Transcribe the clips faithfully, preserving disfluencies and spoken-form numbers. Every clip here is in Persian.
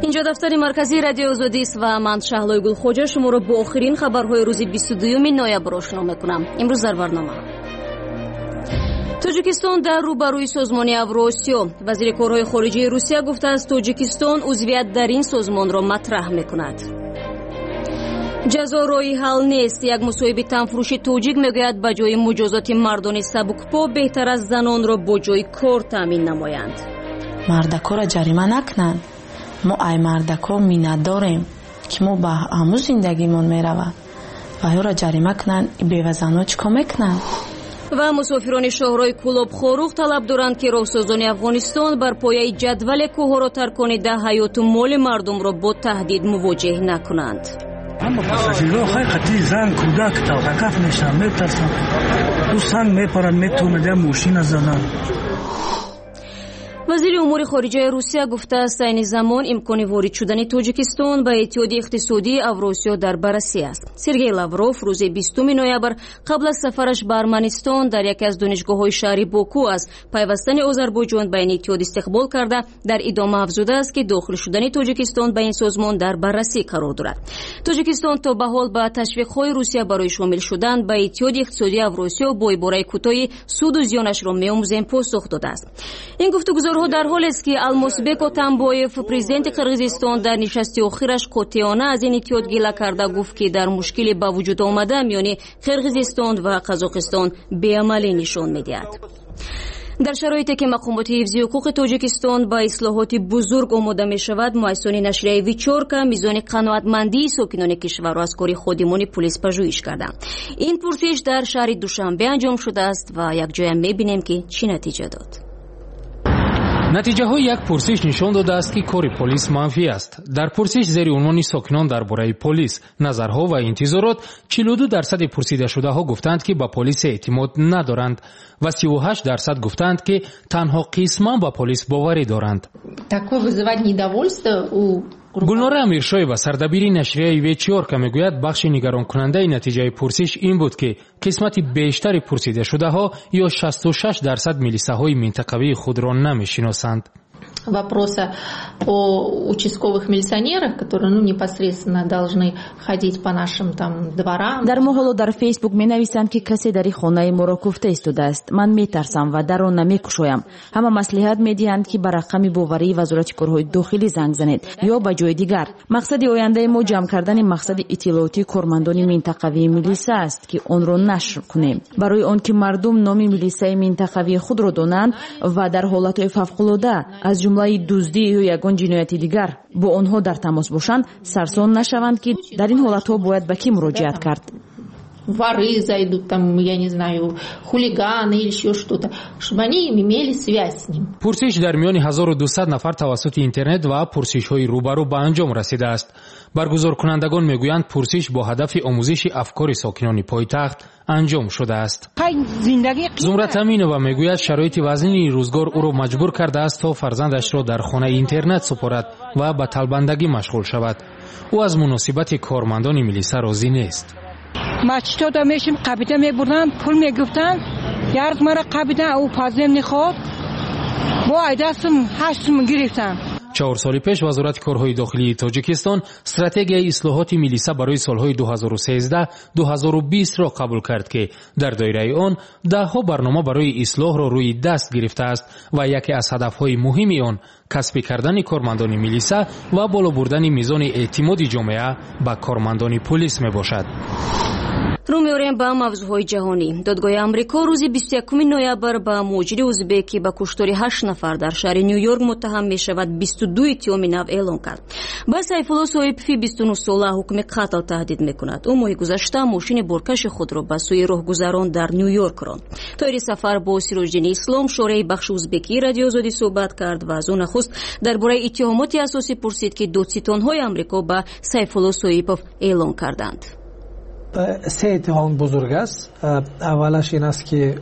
اینجا دفتر مرکزی رادیو آزادی است و من شهلای گلخوجه شما را با آخرین خبرهای روز بیست و دوم نوامبر آشنا میکنم. امروز در برنامه تاجیکستان در روبروی سازمان اوراسیا. وزیر کارهای خارجه روسیه گفته است تاجیکستان عضویت در این سازمان را مطرح میکند. جزا راهی حل نیست. یک مصاحب تنفروشی تاجیک میگوید به جای مجازات مردان سبکپا بهتر از زنان را با جای کار تامین نمایند. مردکا را جریمه نکنند. ما ای مردکا می نداریم که ما به همون زندگیمون میرود و یا را جریمه کنند بیوزنها چیکار میکنند. و مسافران شهرهای کلاب خاروخ طلب دارند که راهسازان افغانستان بر پایه جدول کوه را ترک کنیده حیات و مال مردم را با تهدید مواجه نکنند. اما پاساژیرها حقیقتی زن کودک توقف میشن، میترسن، تو سنگ میپرن، میتونن ماشین زدن. وزیر امور خارجه روسیه گفته است این زمان امکان وارد شدن تاجیکستان به اتحاد اقتصادی اوراسیا در بررسی است. سرگئی لاوروف روز بیستم نوامبر قبل از سفرش به ارمنستان در یکی از دانشگاه‌های شهر باکو از پیوستن آذربایجان به این اتحاد استقبال کرده در ادامه افزوده است که داخل شدن تاجیکستان به این سازمان در بررسی قرار دارد. تاجیکستان تا به حال با تشویق‌های روسیه برای شامل شدن به اتحاد اقتصادی اوراسیا با عبارت کوتاه سود و زیانش را می‌آموزیم پاسخ داده است. این گفتگو در حالی است که المازبек اتامبایف پرزیدنت قرقیزستان در نشست آخرش قاطعانه از این اتحاد گله کرده گفت که در مشکلی به وجود آمده میان قرقیزستان و قزاقستان بی‌عملی نشان می‌دهد. در شرایطی که مقامات حفظی حقوق تاجیکستان با اصلاحات بزرگ آماده می شود، مؤسسان نشریه ویچورکا میزان قناعتمندی ساکنان کشور را از کار خودمان پلیس پژوهش کردند. این پرسش در شهر دوشنبه انجام شده است و یک جای می بینیم که چی نتیجه داد. نتیجه های یک پرسش نشان داده است که کار پلیس منفی است. در پرسش زیر عنوان ساکنان درباره پلیس، نظرها و انتظارات، چهل و دو درصد پرسیده شده ها گفتند که به پلیس اعتماد ندارند و سی و هشت درصد گفتند که تنها قسما به پلیس باوری دارند. такое вызывать недовольство у گلنار امیرشایوا سردبیر نشریه ویچورکا میگوید بخش نگران کننده نتیجه پرسش این بود که قسمت بیشتر پرسیده شده ها یا شصت و شش درصد ملیسه های منطقوی خود را نمیشناسند. вопроса о участковых милиционерах, которые ну непосредственно должны ходить по нашим там дворам. در محل در فیسبوک می نویسند که کسی در خانه ما را کوفته ایستاده است. من می ترسم و در آن نمی کشایم. همه مصلحت می دهند که به رقم باوری وزارت کارهای داخلی زنگ زنید یا به جای دیگر. مقصد آینده ما جمع کردن مقصد اطلاعاتی کارمندان منطقوی ملیسه است که آن را نشر کنیم. برای آن که مردم نام ملیسه منطقوی خود را دانند و در حالت فوق‌العاده از جمله دزدی یا یگان جنایت دیگر با آنها در تماس باشند سرسان نشوند که در این حالتها باید به کی مراجعت کرد. воры зайдут там, я не знаю, хулиганы или еще что-то, чтобы они имели связь с ним. پرسش در میان هزار و دویست نفر توسط اینترنت و پرسش‌های روبرو به انجام رسیده است. برگزار کنندگان میگویند پرسش با هدف آموزش افکار ساکنان پایتخت انجام شده است. زمرت امینова میگوید شرایط وضعی روزگار او را مجبور کرده است تا فرزندش را در خانه اینترنت سپارد و به طلبندگی مشغول شود. او از مناسبت کارمندان ملیسه راضی نیست. مچتا دا میشیم قبیده میبردن پول میگفتن یارد مرا قبیده او پازم نخواد با ایدستم هشتم گرفتن. چهار سال پیش وزارت کارهای داخلی تاجیکستان استراتژی اصلاحات ملیسه برای سالهای دو هزار و سیزده تا دو هزار و بیست را قبول کرد که در دایره آن ده ها برنامه برای اصلاح را روی دست گرفته است و یکی از هدفهای مهم آن کسب کردن کارمندان ملیسه و بالا بردن میزان اعتماد جامعه به کارمندان پلیس می باشد. رو می‌آوریم به موضوعهای جهانی. دادگاه آمریکا روز بیست و یکم نوامبر به مهاجر ازبک که به کشتار هشت نفر در شهر نیویورک متهم می‌شود بیست و دو اتهام نو اعلام کرد. با سیف الله صایفی بیست و نه ساله حکم قتل تهدید می‌کند. او ماه گذشته ماشین بارکش خود را به سوی راهگذران در نیویورک راند. طایر سفر با سیروجدین اسلام شورای بخش ازبکی رادیو آزادی صحبت کرد و از آن نخست درباره اتهامات اساسی پرسید که دادستان‌های آمریکا به سیف الله صایفی اعلام کردند. سه اتهام بزرگ است. اولش این است که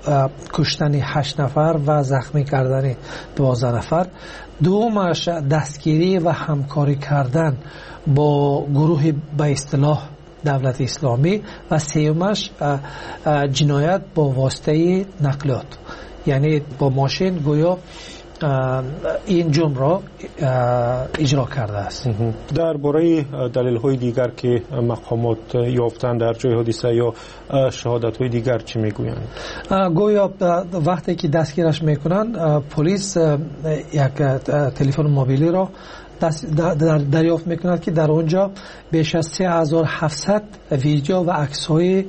کشتن هشت نفر و زخمی کردن دوازده نفر. دومش دستگیری و همکاری کردن با گروه به اصطلاح دولت اسلامی و سومش جنایت با واسطه نقلیات، یعنی با ماشین گویا این جرم را اجرا کرده است. درباره دلیل‌های دیگر که مقامات یافتن در جای حادثه یا شهادت‌های دیگر چی میگویند؟ گویا وقتی که دستگیرش میکنن پلیس یک تلفن موبیلی را در دریافت میکند که در اونجا بیش از سه هزار و هفتصد ویدیو و عکس‌های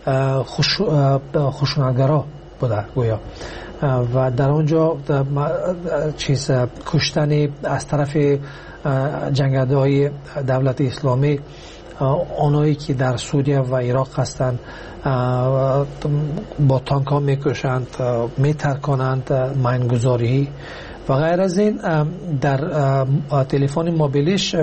خشونتگرا بوده گویا و در اونجا چیز کشتن از طرف جنگنده‌های دولت اسلامی، آنهایی که در سوریه و عراق هستند با تانک ها میکشند، میترکانند، ماینگذاری و غیر از این. در تلفن موبیلیش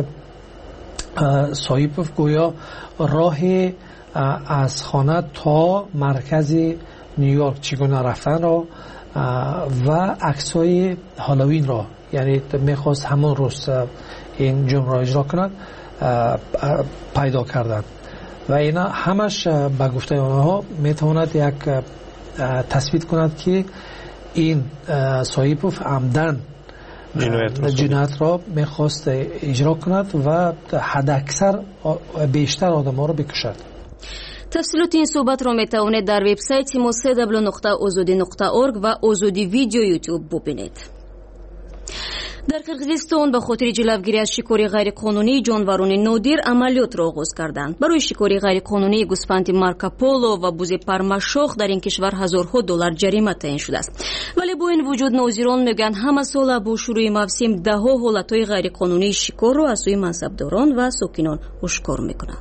صاحب گویا راه از خانه تا مرکز نیویورک چگونه رفتن را و عکس‌های هالووین را، یعنی میخواست همون روز این جرم را اجرا کند، پیدا کردند و اینا همش به گفته آنها میتواند یک تثبیت کند که این صاحب عمدن جنایت را میخواست اجرا کند و حد اکثر بیشتر آدم ها را بکشد. تفصیلات این صحبت را میتوانید در وبسایت ما سه دبلیو نقطه آزادی نقطه اورگ و آزادی ویدیو یوتیوب ببینید. در قرقیزستان به خاطر جلوگیری از شکار غیرقانونی جانوران نادر عملیات را آغاز کردند. برای شکار غیرقانونی گوسفند مارکو پولو و بز پرمشاخ در این کشور هزارها دلار جریمه تعیین شده است. ولی با این وجود ناظران میگن همه سال با شروع موسم ده ها حالتهای غیرقانونی شکار را از سوی منصبداران و ساکنان آشکار میکنند.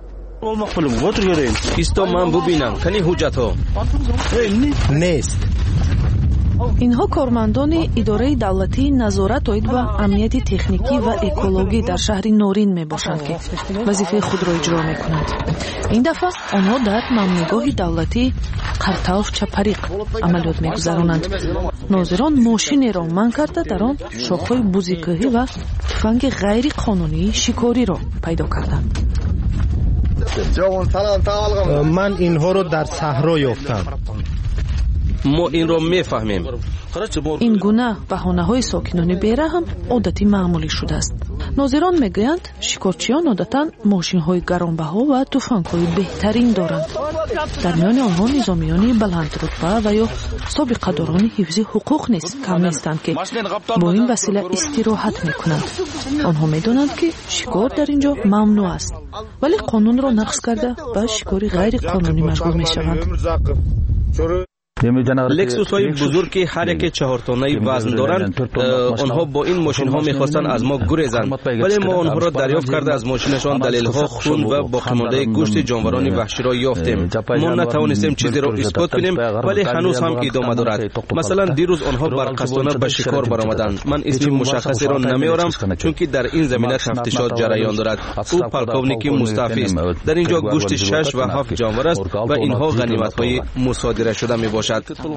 ایستا من ببینم کنی حجت ها نیست. اینها کارمندان اداره دولتی نظارت اید و امنیت تکنیکی و اکولوژی در شهر نورین می باشند که وظیفه خود را اجرا می کنند. این دفعه آنها در ممنوعگاه دولتی قرطاف چپریق عملیات می گذرانند. ناظران ماشین را منع کرده در آن شاخهای بزیکوهی و تفنگ غیر قانونی شکاری را پیدا کردند. من اینها را در صحرا یافتم. ما این را میفهمیم. این گونه بهانه‌های ساکنان بیرحم عادتی معمولی شده است. ناظران میگویند شکارچیان عادتا ماشین‌های گرانبها و تفنگ‌های بهترین دارند. در میان آنها نظامیان بلند رتبه و یا سابقه داران حفظ حقوق نیز کم نیستند که با این وسیله استراحت میکنند. آنها میدانند که شکار در اینجا ممنوع است، ولی قانون را نقض کرده به شکاری غیر قانونی مجبور میشوند. لکسوس های بزرگ که هر یک چهار تنه وزن دارند، آنها با این ماشین ها میخواستند از ما گریزند، ولی ما آنها را دریافت کرده از ماشینشان دلیل ها خون و باقی مانده گوشت جانوران وحشی را یافتیم. ما نتوانستیم چیزی را اثبات کنیم، ولی هنوز هم ادامه دارد. مثلا دیروز آنها برقصدانه به شکار برآمدند. من اسم مشخصی را نمیارم چون که در این زمینه تفتیشات جریان دارد. او پالکونیکی مصطفی است. در اینجا گوشت شش و هفت جانور است و اینها غنیمت های مصادره شده می باشد.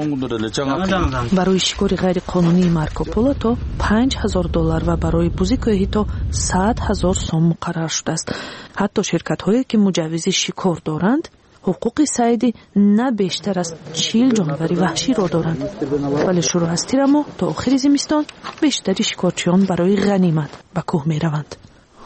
برای شکار غیر قانونی مارکو پولو تا پنج هزار دلار و برای بزیکوهی تا صد هزار سوم مقرر شده است. حتی شرکت هایی که مجوز شکار دارند حقوق صیدی نه بیشتر از چهل جانور وحشی را دارند، ولی شروع از تیر ماه تا آخر زمستان بیشتری شکارچیان برای غنیمت به کوه می روند.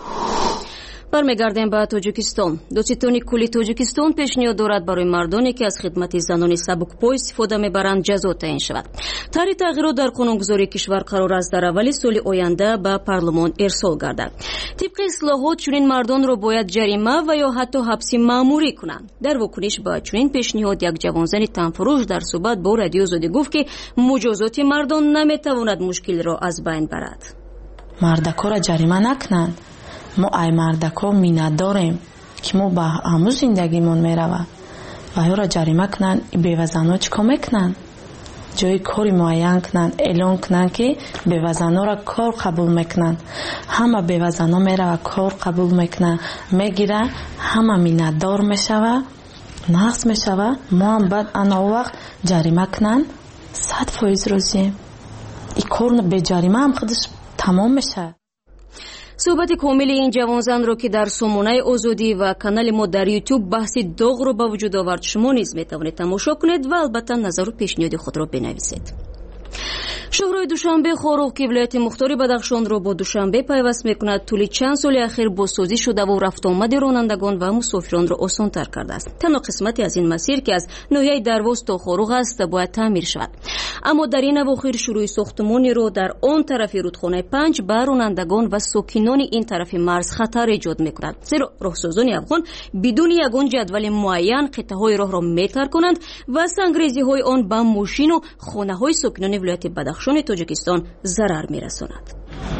برمیگردیم به تاجیکستان. دادستانی کلی تاجیکستان پیشنهاد دارد برای مردانی که از خدمت زنان سبکپای استفاده میبرند جزا تعیین شود. طرح تغییرات در قانونگذاری کشور قرار است در اول سال آینده به پارلمان ارسال گردد. طبق اصلاحات چنین مردان را باید جریمه و یا حتی حبس مأموری کنند. در واکنش به چنین پیشنهاد یک جوانزن تنفروش در صحبت با رادیو آزادی گفت که مجازات مردان نمیتواند مشکل را از بین برد. مردکا را جریمه نکنند. ما ای مردکا مینت داریم که ما به همون زندگیمون میروه و یا را جریمه کنن. بیوزن ها چکا میکنن؟ جای کاری معین کنن، اعلان کنن که بیوزن ها را کار قبول میکنن. همه بیوزن ها میروه کار قبول میکنن، میگیره، همه مینت دار میشوه، نقص میشوه. ما هم بعد انا وقت جریمه کنن صد فایز روزیم. این کار به جریمه هم خودش تمام میشه. صحبت کامل این جوانزن رو که در سامانه آزادی و کانال ما در یوتیوب بحث داغ رو به وجود آورد شما نیز میتوانید تماشا کنید و البته نظر و پیشنهاد خود را بنویسید. شهرهای دوشنبه خاروق که ولایت مختاری بدخشان را با دوشنبه پیوست میکند طول چند سال اخیر بازسازی شده و رفت آمد رانندگان و مسافران را آسان‌تر کرده است. تنها قسمتی از این مسیر که از ناحیه درواز تا خاروق است باید تعمیر شود. اما در این اواخر شروع ساختمانی را در آن طرف رودخانه پنج بر رانندگان و ساکنان این طرف مرز خطر ایجاد میکند. زیرا راهسازان افغان بدون یگان جدول معین قطعه‌های راه را میتر کنند و سنگریزی‌های آن به ماشین و خانه‌های ساکنان ولایت بدخشان تاجیکستان ضرر می‌رساند.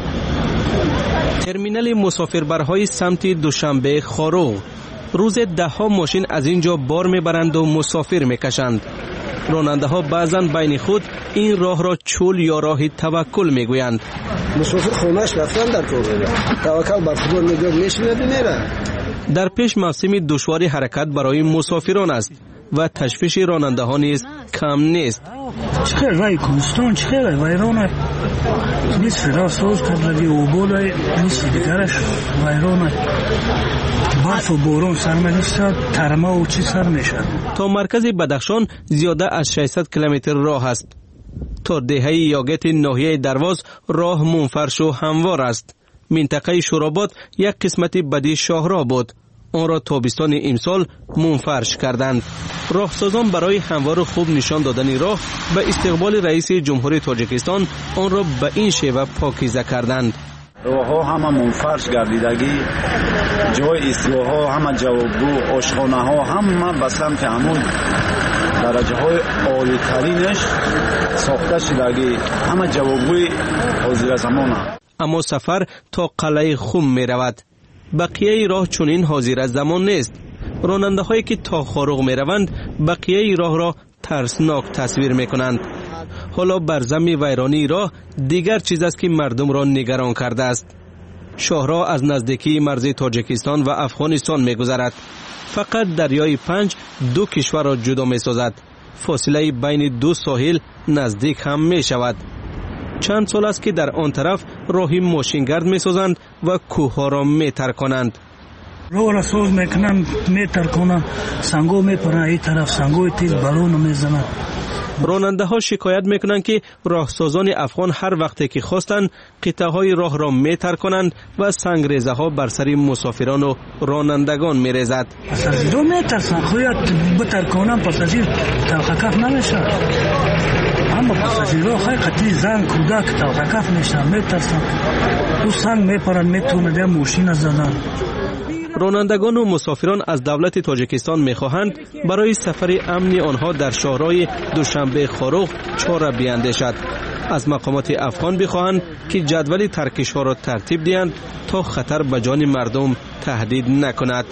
ترمینال مسافربرهای سمت دوشنبه خاروق روز ده ها ماشین از اینجا بار میبرند و مسافر میکشند. راننده ها بعضا بین خود این راه را چول یا راه توکل میگویند. مسافر خونش رفتن در کار توکل بر خدا میگه میشینه میره. در پیش موسم دشواری حرکت برای مسافران است و تشویش راننده ها نیز کم نیست. چخیر رای کوهستان چخیر ویرانه نیست راه ساز کردگی و بولای نیست دیگرش ویرانه برف و بارون سر می‌نیسته ترمه و چی سر میشه. تا مرکز بدخشان زیاده از ششصد کیلومتر راه است. تا دهه یاگت ناحیه درواز راه منفرش و هموار است. منطقه شوراباد یک قسمت بدی شاهراه بود. آن را تابستان امسال منفرش کردند. راهسازان برای هموار خوب نشان دادن راه به استقبال رئیس جمهوری تاجیکستان آن را به این شیوه پاکیزه کردند. راه‌ها همه منفرش گردیدگی، جای ایستگاه‌ها همه جوابگو، آشخانه‌ها همه به سمت همون درجه‌های عالی‌ترینش ساخته شدگی، همه جوابگوی حاضر زمان است. اما سفر تا قلعه خم می رود. بقیه راه چنین حاضر زمان نیست. راننده هایی که تا خاروق می روند بقیه راه را ترسناک تصویر می کنند. حالا بر زمین ویرانی راه دیگر چیز است که مردم را نگران کرده است. شاهراه از نزدیکی مرز تاجیکستان و افغانستان می گذرد. فقط دریای پنج دو کشور را جدا می سازد. فاصله بین دو ساحل نزدیک هم می شود. چند سال است که در آن طرف راهی ماشینگرد می سازند و کوه ها را می تر کنند. راه را ساز می کنند، می تر کنند، سنگو می پرند، این طرف سنگوی تیز بالون می زنند. راننده ها شکایت می کنند که راهسازان افغان هر وقتی که خواستند قطعه های راه را می تر کنند و سنگریزه ها بر سر مسافران و رانندگان می ریزد. پاساژیرها می ترسند خواهد بتر کنند پاساژیر توقف نمیشه. اما پاساژیرها حقیقتی زن کودک توقف میشن می ترسند. او سنگ می پرند می تونند یا ماشین زدن. رانندگان و مسافران از دولت تاجیکستان می‌خواهند برای سفر امنی آنها در شهرهای دوشنبه خاروق چاره بیاندیشد. از مقامات افغان بخواهند که جدول ترکش‌ها را ترتیب دهند تا خطر به جان مردم تهدید نکند.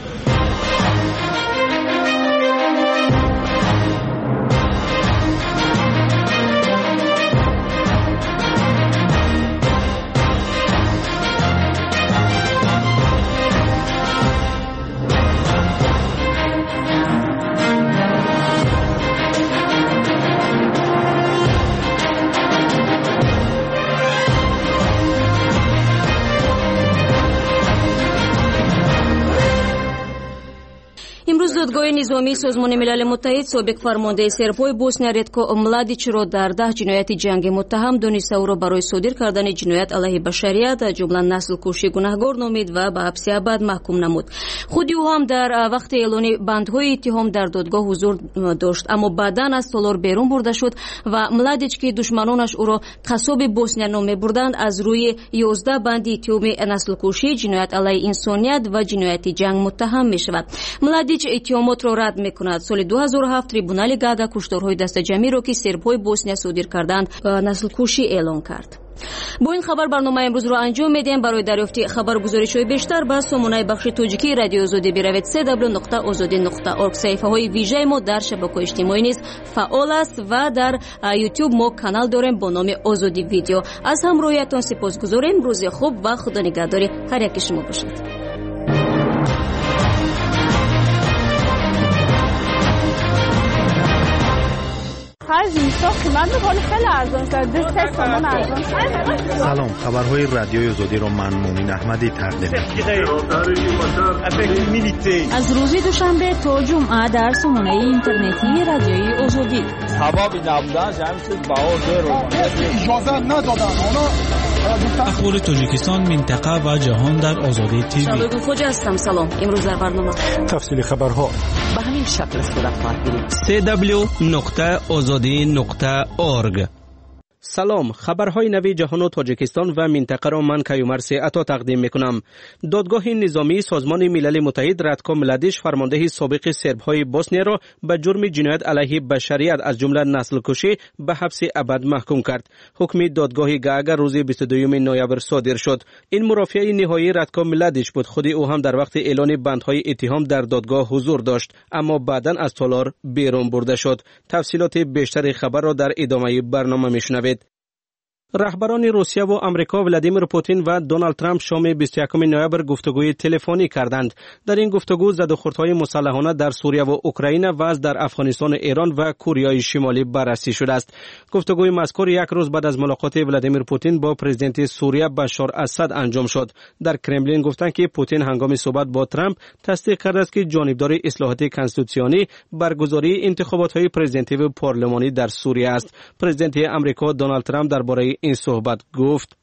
دادگاه نظامی سازمان ملل متحد سابق فرمانده سرپای بوسنیا ردکو ملادیچ را در ده جنایت جنگی متهم دانسته او را برای صادر کردن جنایت علیه بشریت از جمله نسل کشی گناهکار نامید و به حبس ابد محکوم نمود. خود او هم در وقت اعلان بندهای اتهام در دادگاه حضور داشت، اما بعداً از تالار بیرون برده شد و ملادیچ که دشمنانش او را قصاب بوسنیا نام می‌بردند از روی یازده بند اتهام نسل کشی، جنایت علیه انسانیت و جنایت جنگ متهم می‌شود. ملادیچ اتهامات را رد می‌کند. سال دو هزار و هفت تریبونال گاگا کشتارهای دست جمعی را که سرب‌های بوسنیا صادر کردند نسل کشی اعلان کرد. با این خبر برنامه امروز را انجام میدیم. برای دریافت خبرگزاری‌های بیشتر به سامانه بخش توجیکی رادیو آزادی بروید دبلیو دبلیو دبلیو نقطه آزادی نقطه اورگ. صفحه‌های ویژه ما در شبکه‌های اجتماعی نیز فعال است و در یوتیوب ما کانال داریم با نام آزادی ویدیو. از همراهیتان سپاسگزاریم. روز خوب و خدا نگهدار هر یک شما باشد. خرج نیست، قیمت میکنه خیلی ارزان شده، دو سه تومن ارزان شده. سلام، خبرهای رادیوی آزادی رو من مومین احمدی تقدیم می‌کنم. از روز دوشنبه تا جمعه در سامانه اینترنتی رادیوی آزادی. هوا بی نبودن جمعیت بهار رو اجازه ندادن. اخبار تاجیکستان، منطقه و جهان در آزادی تیوی. شبگو خوجا هستم. سلام. امروز در برنامه تفصیل خبرها به همین شکل صورت خواهد گرفت. سی دبلیو نقطه آزادی نقطه اورگ. سلام، خبرهای نوی جهان و تاجیکستان و منطقه را من کیومرث عطا تقدیم میکنم. دادگاه نظامی سازمان ملل متحد راتکو ملادیش فرمانده سابق سربهای بوسنیا را به جرم جنایت علیه بشریت از جمله نسل کشی به حبس ابد محکوم کرد. حکم دادگاه گاگا روز بیست و دوم نوامبر صادر شد. این مرافعه نهایی راتکو ملادیش بود. خود او هم در وقت اعلان بندهای اتهام در دادگاه حضور داشت، اما بعداً از تالار بیرون برده شد. تفصیلات بیشتر خبر را در ادامه برنامه میشنوید. رهبران روسیه و آمریکا ولادیمیر پوتین و دونالد ترامپ شام بیست و یکم نوامبر گفتگوی تلفنی کردند. در این گفتگو زدوخوردهای مسلحانه در سوریه و اوکراین و از در افغانستان، ایران و کره شمالی بررسی شده است. گفتگوی مذکور یک روز بعد از ملاقات ولادیمیر پوتین با پرزیدنت سوریه بشار اسد انجام شد. در کرملین گفتند که پوتین هنگام صحبت با ترامپ تصدیق کرده است که جانبدار اصلاحات کنستیتوسیونی برگزاری انتخابات‌های پرزیدنتی و پارلمانی در سوریه است. پرزیدنت آمریکا دونالد ترامپ درباره این صحبت گفت: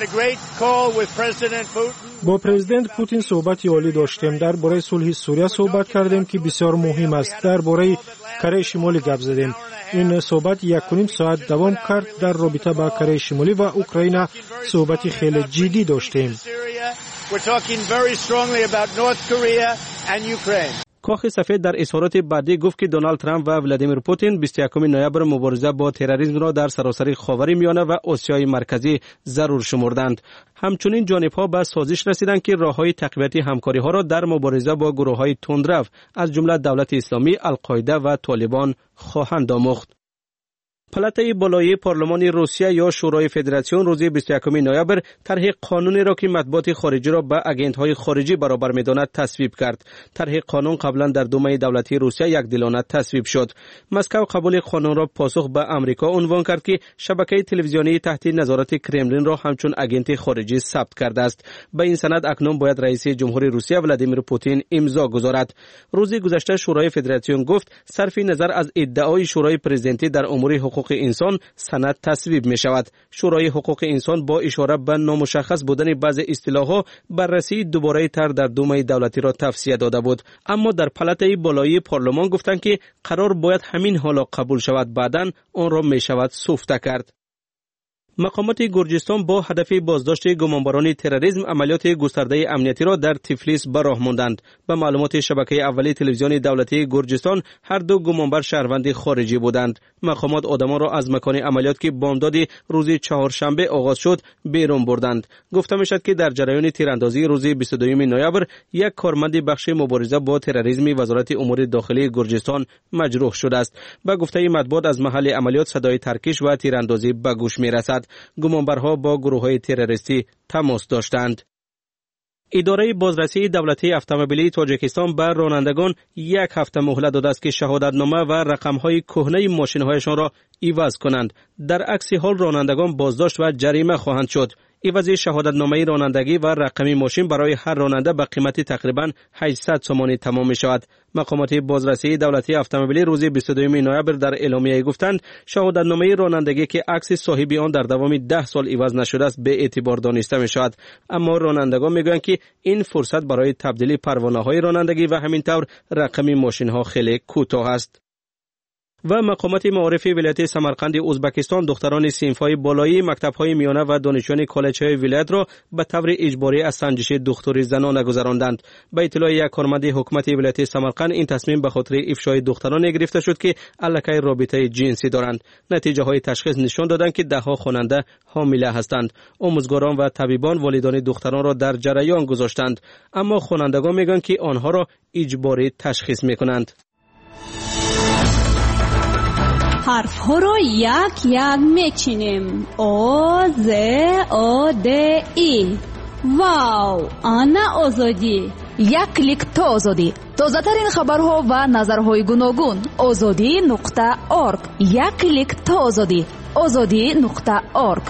با پرزیدنت پوتین صحبتی عالی داشتیم. درباره صلح سوریه صحبت کردیم که بسیار مهم است. درباره کره شمالی گپ زدیم. این صحبت یک و نیم ساعت دوام کرد. در رابطه با کره شمالی و اوکراین صحبتی خیلی جدی داشتیم. کاخ سفید در اظهارات بعدی گفت که دونالد ترامپ و ولادیمیر پوتین بیست و یکم نوامبر مبارزه با تروریسم را در سراسر خاورمیانه و آسیای مرکزی ضرور شمردند. همچنین جانب‌ها به سازش رسیدند که راه‌های تقویت همکاری‌ها را در مبارزه با گروه‌های تندرو از جمله دولت اسلامی، القاعده و طالبان خواهند آموخت. پلاتای بالای پارلمان روسیه یا شورای فدراسیون روز بیست و یکم نوامبر طرح قانونی را که مطبوعات خارجی را به آگنت‌های خارجی برابر می‌داند تصویب کرد. طرح قانون قبلا در دومه دولتی روسیه یک دلانه تصویب شد. مسکو قبول قانون را پاسخ به آمریکا عنوان کرد که شبکه تلویزیونی تحت نظارت کرملین را همچون آگنت خارجی ثبت کرده است. به این سند اکنون باید رئیس جمهوری روسیه ولادیمیر پوتین امضا گذارد. روز گذشته شورای فدراسیون گفت صرف نظر از ادعای شورای پرزیدنتی در امور حقوق انسان سند تصویب می شود. شورای حقوق انسان با اشاره به نامشخص بودن بعضی اصطلاح‌ها بررسی دوباره تر در دومه دولتی را توصیه داده بود، اما در پلاتای بالای پارلمان گفتند که قرار باید همین حالا قبول شود، بعداً آن را می شود سفته کرد. مقامات گرجستان با هدف بازداشت گمانبران تروریسم عملیات گسترده امنیتی را در تفلیس به راه ماندند. به معلومات شبکه اولی تلویزیون دولتی گرجستان هر دو گمانبر شهروند خارجی بودند. مقامات آدمان را از مکان عملیات که بامداد روز چهارشنبه آغاز شد بیرون بردند. گفته میشد که در جریان تیراندازی روز بیست و دوم نوامبر یک کارمند بخش مبارزه با تروریسم وزارت امور داخلی گرجستان مجروح شده است. به گفته مطبوعات از محل عملیات صدای ترکش و تیراندازی به گوش میرسد. گمانبرها با گروه‌های تروریستی تماس داشتند. اداره بازرسی دولتی اتومبیلی تاجیکستان به رانندگان یک هفته مهلت داده است که شهادتنامه و رقم‌های کهنه ماشین‌هایشان را عوض کنند. در عکس حال رانندگان بازداشت و جریمه خواهند شد. عوض شهادتنامه رانندگی و رقم ماشین برای هر راننده به قیمت تقریباً هشتصد تومان تمام می شود. مقامات بازرسی دولتی اتومبیلی روز بیست و دوم نوامبر در اعلامیه گفتند شهادتنامه رانندگی که عکس صاحب آن در دوام ده سال عوض نشده است به اعتبار دانسته می شود، اما رانندگان می گویند که این فرصت برای تبدیل پروانه‌های رانندگی و همینطور رقم ماشین‌ها خیلی کوتاه است. و مقامات معارف ولایت سمرقند ازبکستان دختران صنف‌های بالایی مکتب‌های میانه و دانشجویان کالج‌های ولایت را به طور اجباری از سنجش دختری زنانه گذراندند. به اطلاع یک کارمند حکومت ولایت سمرقند این تصمیم به خاطر افشای دختران گرفته شد که الکی رابطه جنسی دارند. نتیجه‌های تشخیص نشان دادند که ده‌ها خواننده حامله هستند. آموزگاران و طبیبان والدان دختران را در جریان گذاشتند، اما خوانندگان میگویند که آنها را اجباری تشخیص می‌کنند. حرف ها رو یک یک میچینیم. او ز او د ای. واو، آن آزادی. як клик то озодӣ. тозатарин хабарҳо ва назарҳои гуногун. озодӣ нуқта орг. як клик то озодӣ. озодӣ нуқта орг.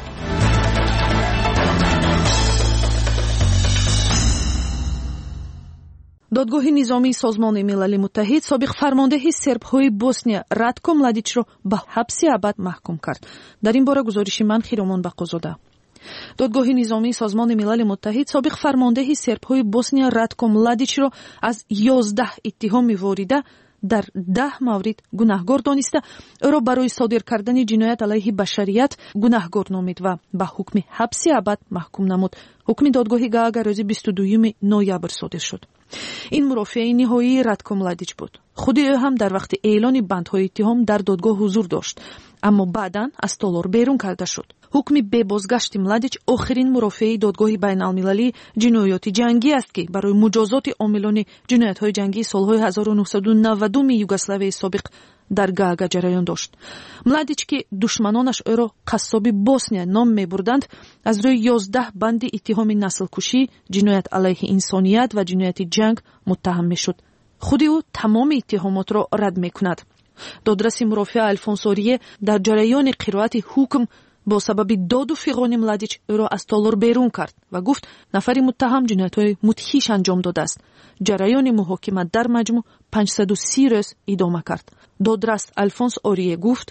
додгоҳи низомии созмони милали муттаҳид собиқ фармондеҳи сербҳои босния Радко Младичро ба ҳабси абад маҳкум кард. дар ин бора гузориши ман Хиромон Бақозода. додгоҳи низомии созмони милали муттаҳид собиқ фармондеҳи сербҳои босния Радко Младичро аз ёздаҳ иттиҳоми ворида дар даҳ маврид гунаҳгор дониста ӯро барои содир кардани ҷиноят алайҳи башарият гунаҳгор номид ва ба ҳукми ҳабси абад маҳкум намуд. ҳукми додгоҳи Гаага рӯзи бисту дуюми ноябр содир шуд. ин мурофиаи ниҳоии Радко Младич буд. худи ӯ ҳам дар вақти эълони бандҳои иттиҳом дар додгоҳ ҳузур дошт, аммо баъдан аз толор берун карда шуд. ҳукми бебозгашти Младич охирин мурофиаи додгоҳи байналмилалии ҷиноёти ҷангӣ аст, ки барои муҷозоти омилони ҷиноятҳои ҷангии солҳои ҳазору нуҳсаду навадуми Югославияи собиқ дар Гаага ҷараён дошт. Младич, ки душманонаш ӯро қассоби Босния ном мебурданд, аз рӯи ёздаҳ банди иттиҳоми наслкушӣ, ҷиноят алайҳи инсоният ва ҷинояти ҷанг муттаҳам мешуд. худи ӯ тамоми иттиҳомотро рад мекунад. додраси мурофиа Альфонсо Рие дар ҷараёни қироати ҳукм бо сабаби доду фиғони Младич ӯро аз толор берун кард ва гуфт нафари муттаҳам ҷиноятҳои мудҳиш анҷом додааст. ҷараёни муҳокимат дар маҷмӯъ панҷсаду си рӯз идома кард. додрас Альфонс Орие гуфт: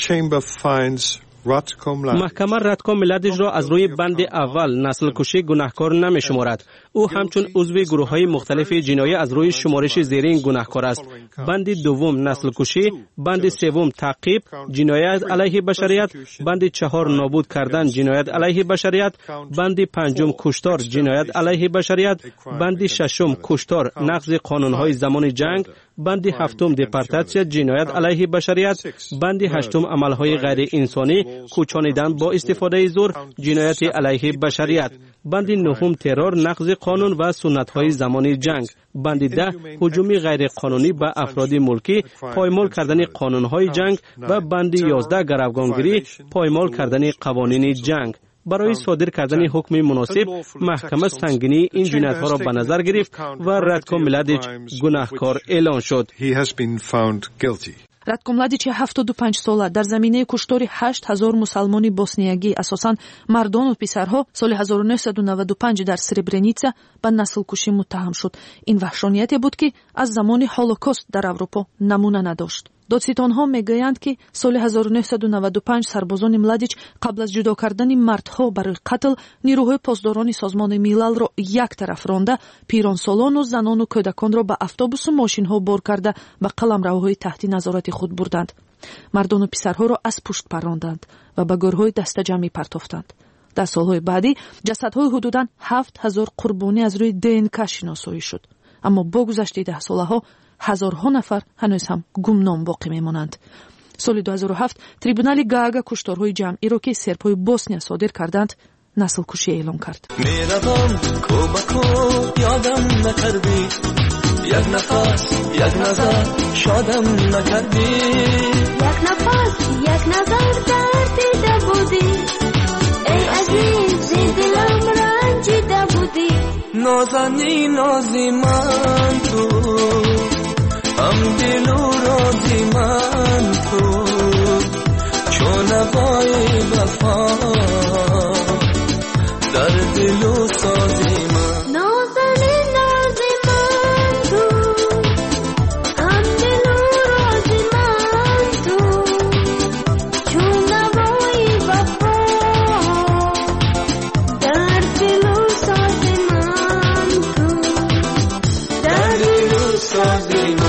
محکمه رادکو ملادیچ را از روی بند اول نسل کشی گناهکار نمی‌شمارد. او همچون عضو گروه‌های مختلف جنایی از روی شمارش زیرین گناهکار است. بند دوم نسل کشی، بند سوم تعقیب جنایت علیه بشریت، بند چهار نابود کردن جنایت علیه بشریت، بند پنجم کشتار جنایت علیه بشریت، بند ششم کشتار نقض قانون‌های زمان جنگ، بند هفتم دپارتاسیا جنایت علیه بشریت، بند هشتم عملهای غیر انسانی کوچانیدن با استفاده زور جنایت علیه بشریت، بند نهم ترور نقض قانون و سنت‌های زمان جنگ، بند ده هجوم غیر قانونی به افراد ملکی پایمال کردن قانون‌های جنگ و بند یازده گروگانگیری پایمال کردن قوانین جنگ. برای صادر کردن حکم مناسب محکمه سنگینی این جنایت‌ها را به نظر گرفت و رادکو ملادیچ گناهکار اعلان شد. Радко Младич ҳафтоду панҷ сола дар заминаи куштори ҳашт ҳазор мусалмони боснияги асосан мардону писарҳо соли ҳазору нӯҳсаду наваду панҷ дар Сребреница ба наслкушӣ муттаҳам шуд. ин ваҳшонияте буд, ки аз замони ҳолокост дар Аврупо намуна надошт. додситонҳо мегӯянд, ки соли ҳазору нӯҳсаду наваду панҷ сарбозони Младич қабл аз ҷудо кардани мардҳо барои қатл нирӯҳои поздорони созмони милалро як тараф ронда, пиронсолону занону кӯдаконро ба автобусу мошинҳо бор карда ба қаламравҳои таҳти назорати худ бурданд. мардону писарҳоро аз пушт парронданд ва ба гӯрҳои дастаҷамъӣ партофтанд. дар солҳои баъдӣ ҷасадҳои ҳудудан ҳафт ҳазор қурбонӣ аз рӯи ДНК шиносоӣ шуд. аммо бо гузашти даҳсолаҳо ҳазорҳо нафар ҳанӯз ҳам гумном боқӣ мемонанд. соли ду ҳазору ҳафт трибунали Гаага кушторҳои ҷамъиро, ки сербҳои Босния содир карданд, наслкушӣ эълон кард. меравам ко ба ко ёдам накардӣ, як нафас як назар шодам накардӣ, як нафас як назар дардида будӣ, эй азиз зи дилам ранҷида будӣ, нозани нози ман ту هم دل و رازی من تو چون نوای وفا در دل و سازی من نازنی نازی من تو هم دل و رازی من تو چون نوای وفا در دل و سازی من تو در دل و سازی من.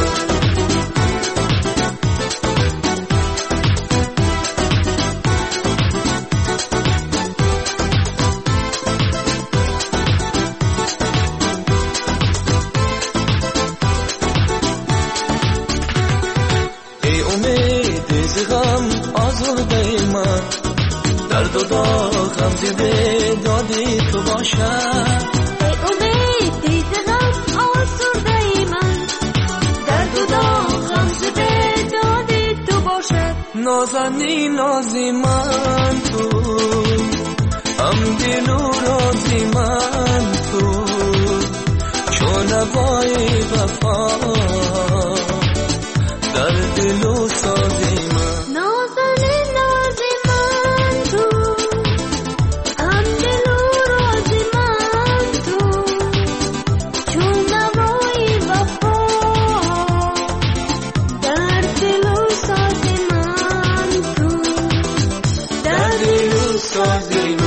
درد و داغ غم زده دادی تو باشد، ای امید دید غم آسوده من، درد و داغ غم زده دادی تو باشد، نازنی نازی من تو هم دل و رازی من تو چون نوای وفا در دل و ساز من نازنین ناز من تو هم دل و راز من تو چون نوای وفا در دل و ساز من تو در دل و ساز من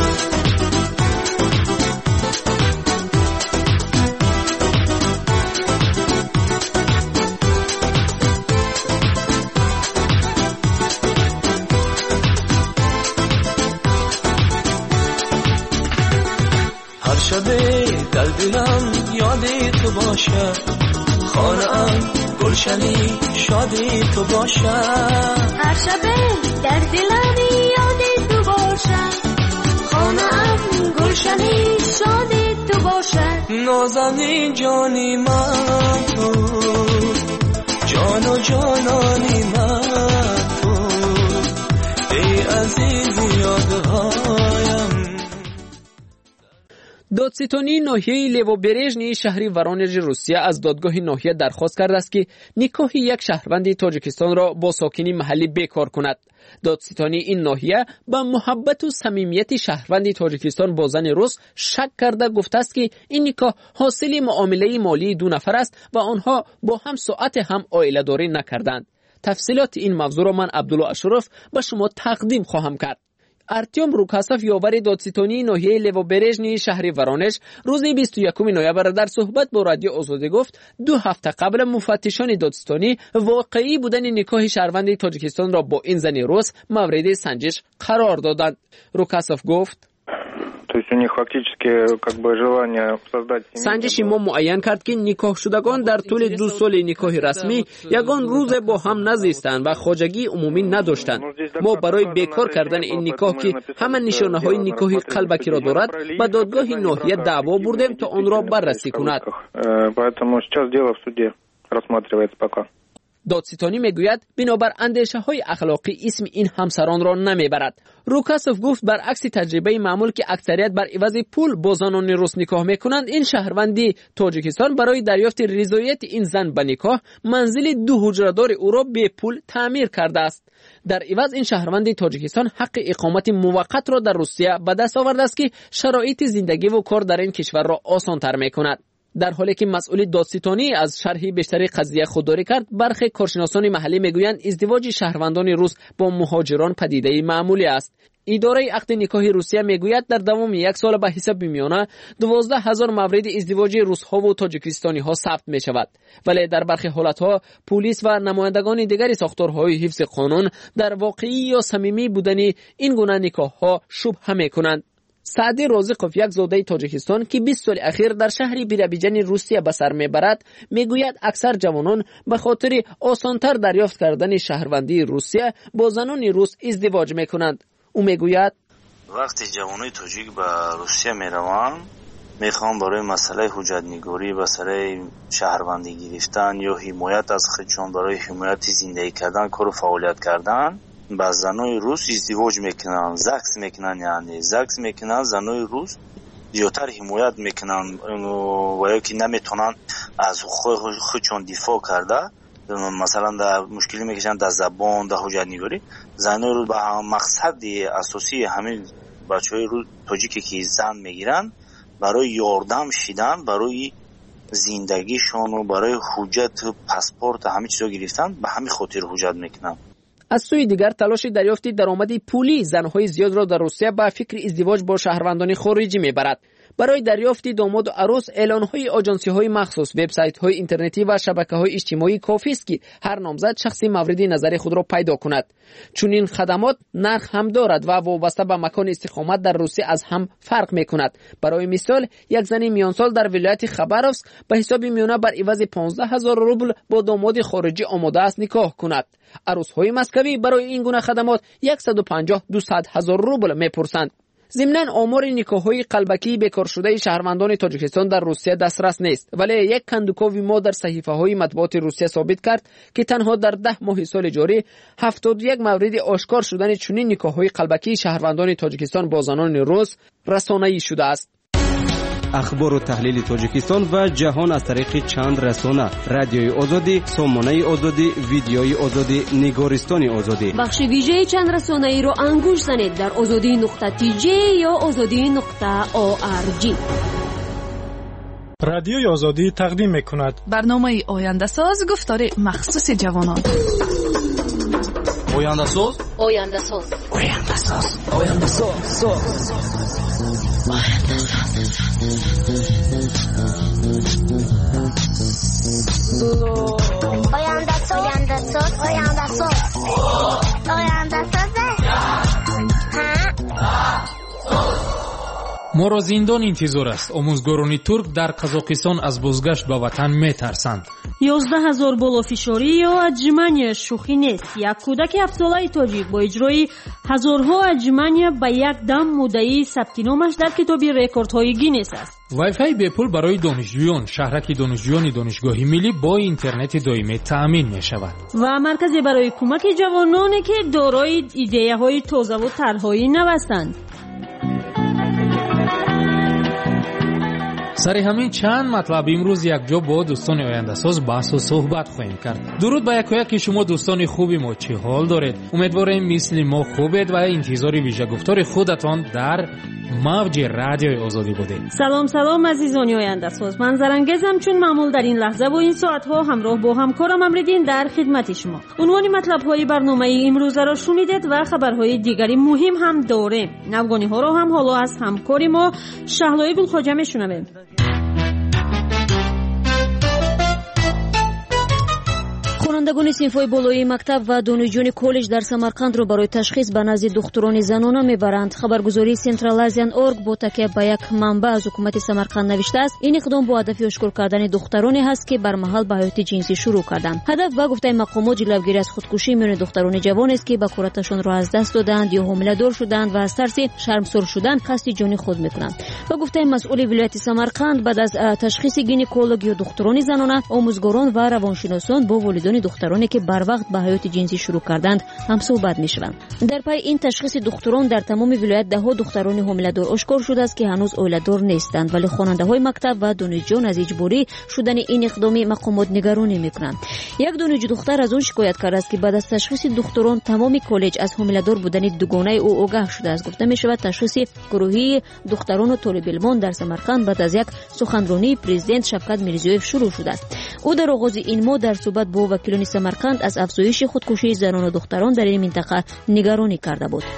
شبه در دلم یاد تو باشه خانه‌ام گلشنی شادی تو باشه هر شبه در دلم یاد تو باشه خانه‌ام گلشنی شادی تو باشه نازنین جانی من تو جان و جانانی من تو ای عزیز یادهایم. دادستانی ناحیه لیوبرژنی شهری ورانژ روسیه از دادگاه ناحیه درخواست کرده است که نکاح یک شهروند تاجیکستان را با ساکنی محلی بیکار کند. دادستانی این ناحیه با محبت و صمیمیت شهروند تاجیکستان با زن روس شک کرده گفته است که این نکاح حاصل معامله مالی دو نفر است و آنها با هم ساعت هم عائله داری نکردند. تفصیلات این موضوع را من عبدالله اشرف به شما تقدیم خواهم کرد. ارتیوم روکاسوف یاور دادستانی ناحیه لیوبرژنی شهری ورانژ روز بیست و یکم نوامبر در صحبت با رادیو آزادی گفت دو هفته قبل مفتشان دادستانی واقعی بودن نکاح شهروند تاجیکستان را با این زن روس مورد سنجش قرار دادند. روکاسوف گفت سنجش ما معین کرد که نکاح شدگان در طول دو سال نکاح رسمی یگان روز با هم نزیستند و خواجگی عمومی نداشتند. ما برای بیکار کردن این نکاح که همه نشانه های نکاح قلبکی را دارد به دادگاه ناحیه دعوا بردیم تا آن را بررسی کند. دادستانی میگوید بنابر اندیشه های اخلاقی اسم این همسران را نمیبرد. روکاسوف گفت برعکس تجربه معمول که اکثریت بر عوض پول با زنان روس نکاح میکنند، این شهروندی تاجیکستان برای دریافت رضایت این زن به نکاح منزل دو حجره‌دار او را به پول تعمیر کرده است. در عوض این شهروند تاجیکستان حق اقامت موقت را در روسیه به دست آورده است که شرایط زندگی و کار در این کشور را آسان تر میکند. در حالی که مسئول دادستانی از شرح بیشتری قضیه خودداری کرد، برخی کارشناسان محلی میگویند ازدواج شهروندان روس با مهاجران پدیده معمولی است. اداره عقد نکاح روسیه میگوید در دوام یک سال به حساب میانه دوازده هزار مورد ازدواج روس‌ها و تاجیکستانی ها ثبت می شود، ولی در برخی حالتها پلیس و نمایندگان دیگری ساختارهای حفظ قانون در واقعی یا صمیمی بودن این گونه نکاح ها شبهه میکنند. سعدی رازقوف، یک زاده تاجیکستان که بیست سال اخیر در شهر بیرابیجان روسیه به سر میبرد، میگوید اکثر جوانان به خاطر آسانتر دریافت کردن شهروندی روسیه با زنان روس ازدواج میکنند. او میگوید وقتی جوانای تاجیک به روسیه میروند میخوان برای مسئله حجت نگاری به سر شهروندی گرفتن یا حمایت از خودشون برای حمایت زندگی کردن کار و فعالیت کردن با زنای روس ازدواج میکنن، زکس میکنن، یعنی زکس میکنن زنای روس زیادتر حمایت میکنن و یا که نمیتونن از خودشون دفاع کرده، مثلا در مشکلی میکشن در زبان، در حجت نگاری. زنای روس به مقصد اساسی همین بچهای روس تاجیکی که زن میگیرن برای یاردم شدن برای زندگیشون و برای حجت پاسپورت همه چیزا گرفتن، به همین خاطر حجت میکنن. از سوی دیگر تلاش دریافت درآمد پولی زنهای زیاد را در روسیه به فکر ازدواج با شهروندان خارجی میبرد. برای دریافت داماد و عروس اعلان‌های آژانسی‌های مخصوص، وبسایت‌های اینترنتی و شبکه‌های اجتماعی کافی است که هر نامزد شخصی مورد نظر خود را پیدا کند. چون این خدمات نرخ هم دارد و وابسته به مکان استقامت در روسیه از هم فرق می‌کند. برای مثال یک زن میانسال در ولایت خبروفسک به حساب میانه بر عوض پانزده هزار روبل با داماد خارجی آماده است نکاح کند. عروس‌های مسکوی برای این گونه خدمات صد و پنجاه تا دویست هزار روبل می‌پرسند. ضمناً آمار نکاح‌های قلبکی بیکار شده شهروندان تاجیکستان در روسیه دسترس نیست، ولی یک کندوکاوی ما در صحیفه‌های مطبوعات روسیه ثابت کرد که تنها در ده ماه سال جاری هفتاد و یک مورد آشکار شدن چنین نکاح‌های قلبکی شهروندان تاجیکستان با زنان روس رسانه‌ای شده است. اخبار و تحلیل تاجیکستان و جهان از طریق چند رسانه: رادیوی آزادی، سامانه آزادی، ویدیوی آزادی، نگارستان آزادی. بخش ویژه چند رسانه ای رو انگوش زنید در آزادی نقطه تی جی یا آزادی نقطه او آر جی. رادیوی آزادی تقدیم میکند برنامه آینده ساز، گفتار مخصوص جوانان. آینده ساز، آینده ساز، آینده ساز، آینده ساز، آینده ساز، آینده ساز، آینده ساز، آینده ساز. ما را زندان انتظار است. آموزگاران ترک در قزاقستان از بازگشت به وطن میترسند. یازده هزار بالافشاری یا اجمنی شوخی نیست. یک کودک هفت ساله تاجیک با اجرای هزارها اجمنی به یک دم مدعی ثبت نامش در کتاب رکوردهای گینس است. وای فای بپول برای دانشجویان شهرک دانشجویان دانشگاه ملی با اینترنت دائمی تأمین می شود. و مرکزی برای کمک جوانانی که دارای ایده های تازه و طرحهای نو هستند. سر همین چند مطلب امروز یک جا با دوستان آینده ساز بحث و صحبت خواهیم کرد. درود به یک و یک شما دوستان خوبی ما، چه حال دارید؟ امیدواریم مثل ما خوبید و انتظار ویژه گفتار خودتان در موج رادیوی آزادی بودید. سلام سلام عزیزان آینده ساز، من زرنگزم چون معمول در این لحظه و این ساعت ها همراه با همکارم امریدین در خدمت شما. عنوان مطلب های برنامه امروز را شنیدید و خبرهای دیگری مهم هم داریم. نوگانی ها را هم حالا از همکاری ما شهلای گلخواجه میشنویم. خوانندگان صنف‌های بالایی مکتب و دانشجویان کالج در سمرقند را برای تشخیص به نزد دختران زنانه میبرند. خبرگزاری سنترال آزیان اورگ با تکیه به یک منبع از حکومت سمرقند نوشته است این اقدام با هدف اشکار کردن دخترانی است که بر محل به حیات جنسی شروع کردند. هدف به گفته مقامات جلوگیری از خودکشی میان دختران جوان است که به کورتشان را از دست دادند یا حامله دار شدند و از ترس شرمسار شدن قصد جان خود میکنند. به گفته مسئول ولایت سمرقند بعد از تشخیص گینکولوگ یا دختران زنانه، آموزگاران و روانشناسان با والدین دخترانی که بر وقت به حیات جنسی شروع کردند هم صحبت میشوند. در پای این تشخیص دختران در تمام ولایت ده ها دختران حامله دار آشکار شده است که هنوز اوله دار نیستند، ولی خواننده های مکتب و دانشجویان از اجباری شدن این اقدام مقامات نگرانی میکنند. یک دانشجو دختر از اون شکایت کرده است که بعد از تشخیص دختران تمام کالج از حامله دار بودن دوگانه او آگاه شده است. گفته میشود تشخیص گروهی دختران و طالب علمان در سمرقند بعد از یک سخنرانی پرزیدنت شفقت میرزیویف شروع شده است. او در آغاز این ماه در صحبت با وکیلان سمرقند از افزایش خودکشی زنان و دختران در این منطقه نگرانی کرده بود.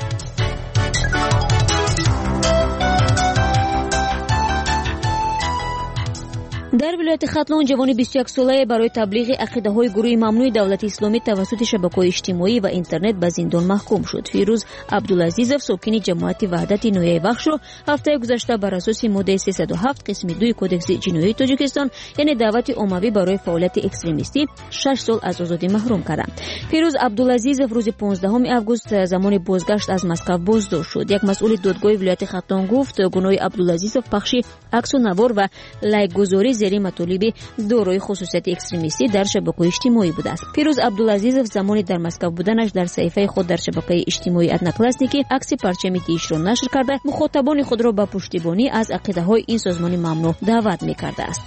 در ولایت ختلان جوان بیست و یک ساله برای تبلیغ عقیده‌های گروه ممنوع دولت اسلامی توسط شبکه‌های اجتماعی و اینترنت به زندان محکوم شد. فیروز عبدالعزیزов ساکن جماعت وحدت نویه وقت رو هفته گذشته بر اساس ماده سیصد و هفت قسم دو کدکس جنایی تاجیکستان یعنی دعوت عمومی برای فعالیت اکستریمیستی شش سال از آزادی محروم کردند. فیروز عبدالعزیزov روز پانزدهم آگوست زمان بازگشت از مسکو بازداشت شد. یک مسئول دادگاه ولایت ختلان گفت گناه عبدالعزیزov پخش عکس و نوار و لایک گذاری زیر مطالب دارای خصوصیت اکستریمیستی در شبکه‌های اجتماعی بوده است. فیروز عبدالعزیزov زمانی در مسکو بودنش در صفحه خود در شبکه اجتماعی ادناکلاسنیکی عکس پرچم دیش را نشر کرده مخاطبان خود را به پشتیبانی از عقیده‌های این سازمان ممنوع دعوت می‌کرده است.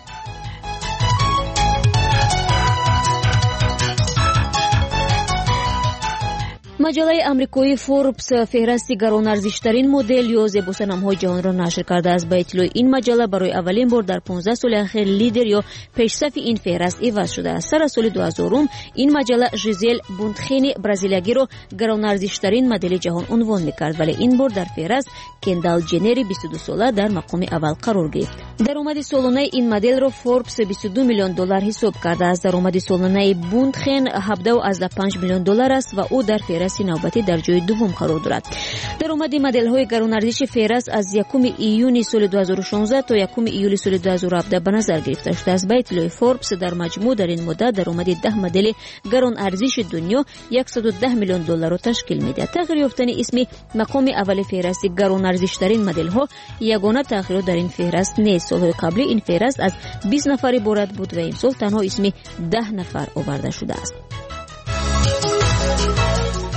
مجله آمریکایی فوربس فهرست گران‌ارزش‌ترین مدل یا زیباسنام‌های جهان را نشر کرده است. با اطلاع این مجله برای اولین بار در پانزده سال اخیر لیدر یا پیشصف این فهرست عوض شده است. سر سال دو هزار این مجله ژیزل بونتخینی برزیلیایی را گران‌ارزش‌ترین مدل جهان عنوان می‌کرد، ولی این بار در فهرست کندال جنری بیست و دو ساله در مقام اول قرار گرفت. درآمد سالانه این مدل را فوربس بیست و دو میلیون دلار حساب کرده است. درآمد سالانه بونتخین هفده و پنج میلیون دلار است و او در فهرست نوبتی در جای دوم قرار دارد. درآمد مدل‌های گران‌ارزش فهرست از یکم ایون سال دو هزار و شانزده تا یکم ایول سال دو هزار و هفده به نظر گرفته شده است. با اطلاع فوربس در مجموع در این مدت درآمد ده مدل گران‌ارزش دنیا صد و ده میلیون دلار را تشکیل می‌دهد. تغییر یافتن اسم مقام اول فهرست گران‌ارزش‌ترین مدل‌ها یگانه تغییر در این فهرست نیست. سال‌های قبلی این فهرست از بیست نفر عبارت بود و امسال تنها اسم ده نفر آورده شده است.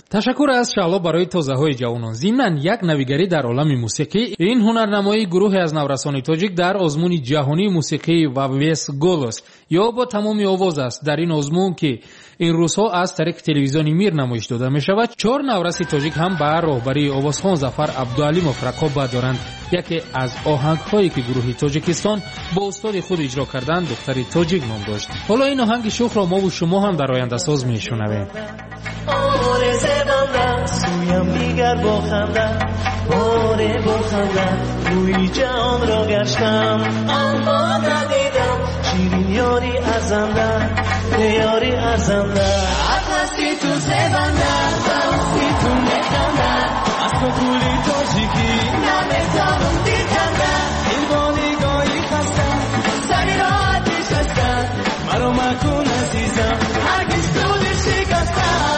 تشکر از شعلا برای توضیحات جوانان. ضمناً یک نویگری در عالم موسیقی، این هنرنمایی گروهی از نورسان تاجیک در آزمون جهانی موسیقی و ویس گولوس یا با تمامی آواز است. در این آزمون که این روزها از طریق تلویزیونی میر نمایش داده می شود، چهار نورس تاجیک هم به راهبری آوازخوان ظفر عبدالعلیموف رقابت دارند. یکی از آهنگ‌هایی که گروه تاجیکستان با استاد خود اجرا کردند دختر تاجیک نام داشت. حالا این آهنگ شوخ را ما و شما هم در آینده ساز میشنویم. آرز بنده سویم دیگر با خنده باره با خنده روی جهان را گشتم اما ندیدم شیرین یاری ارزنده یاری ارزنده اطلستی تو زبنده بستی تو نکنده از تو کولی تاجیکی نمیتانم دیکنده این با نگاهی خسته سری را آتیش هستن مرا مکن عزیزم هرگز تولی شکستن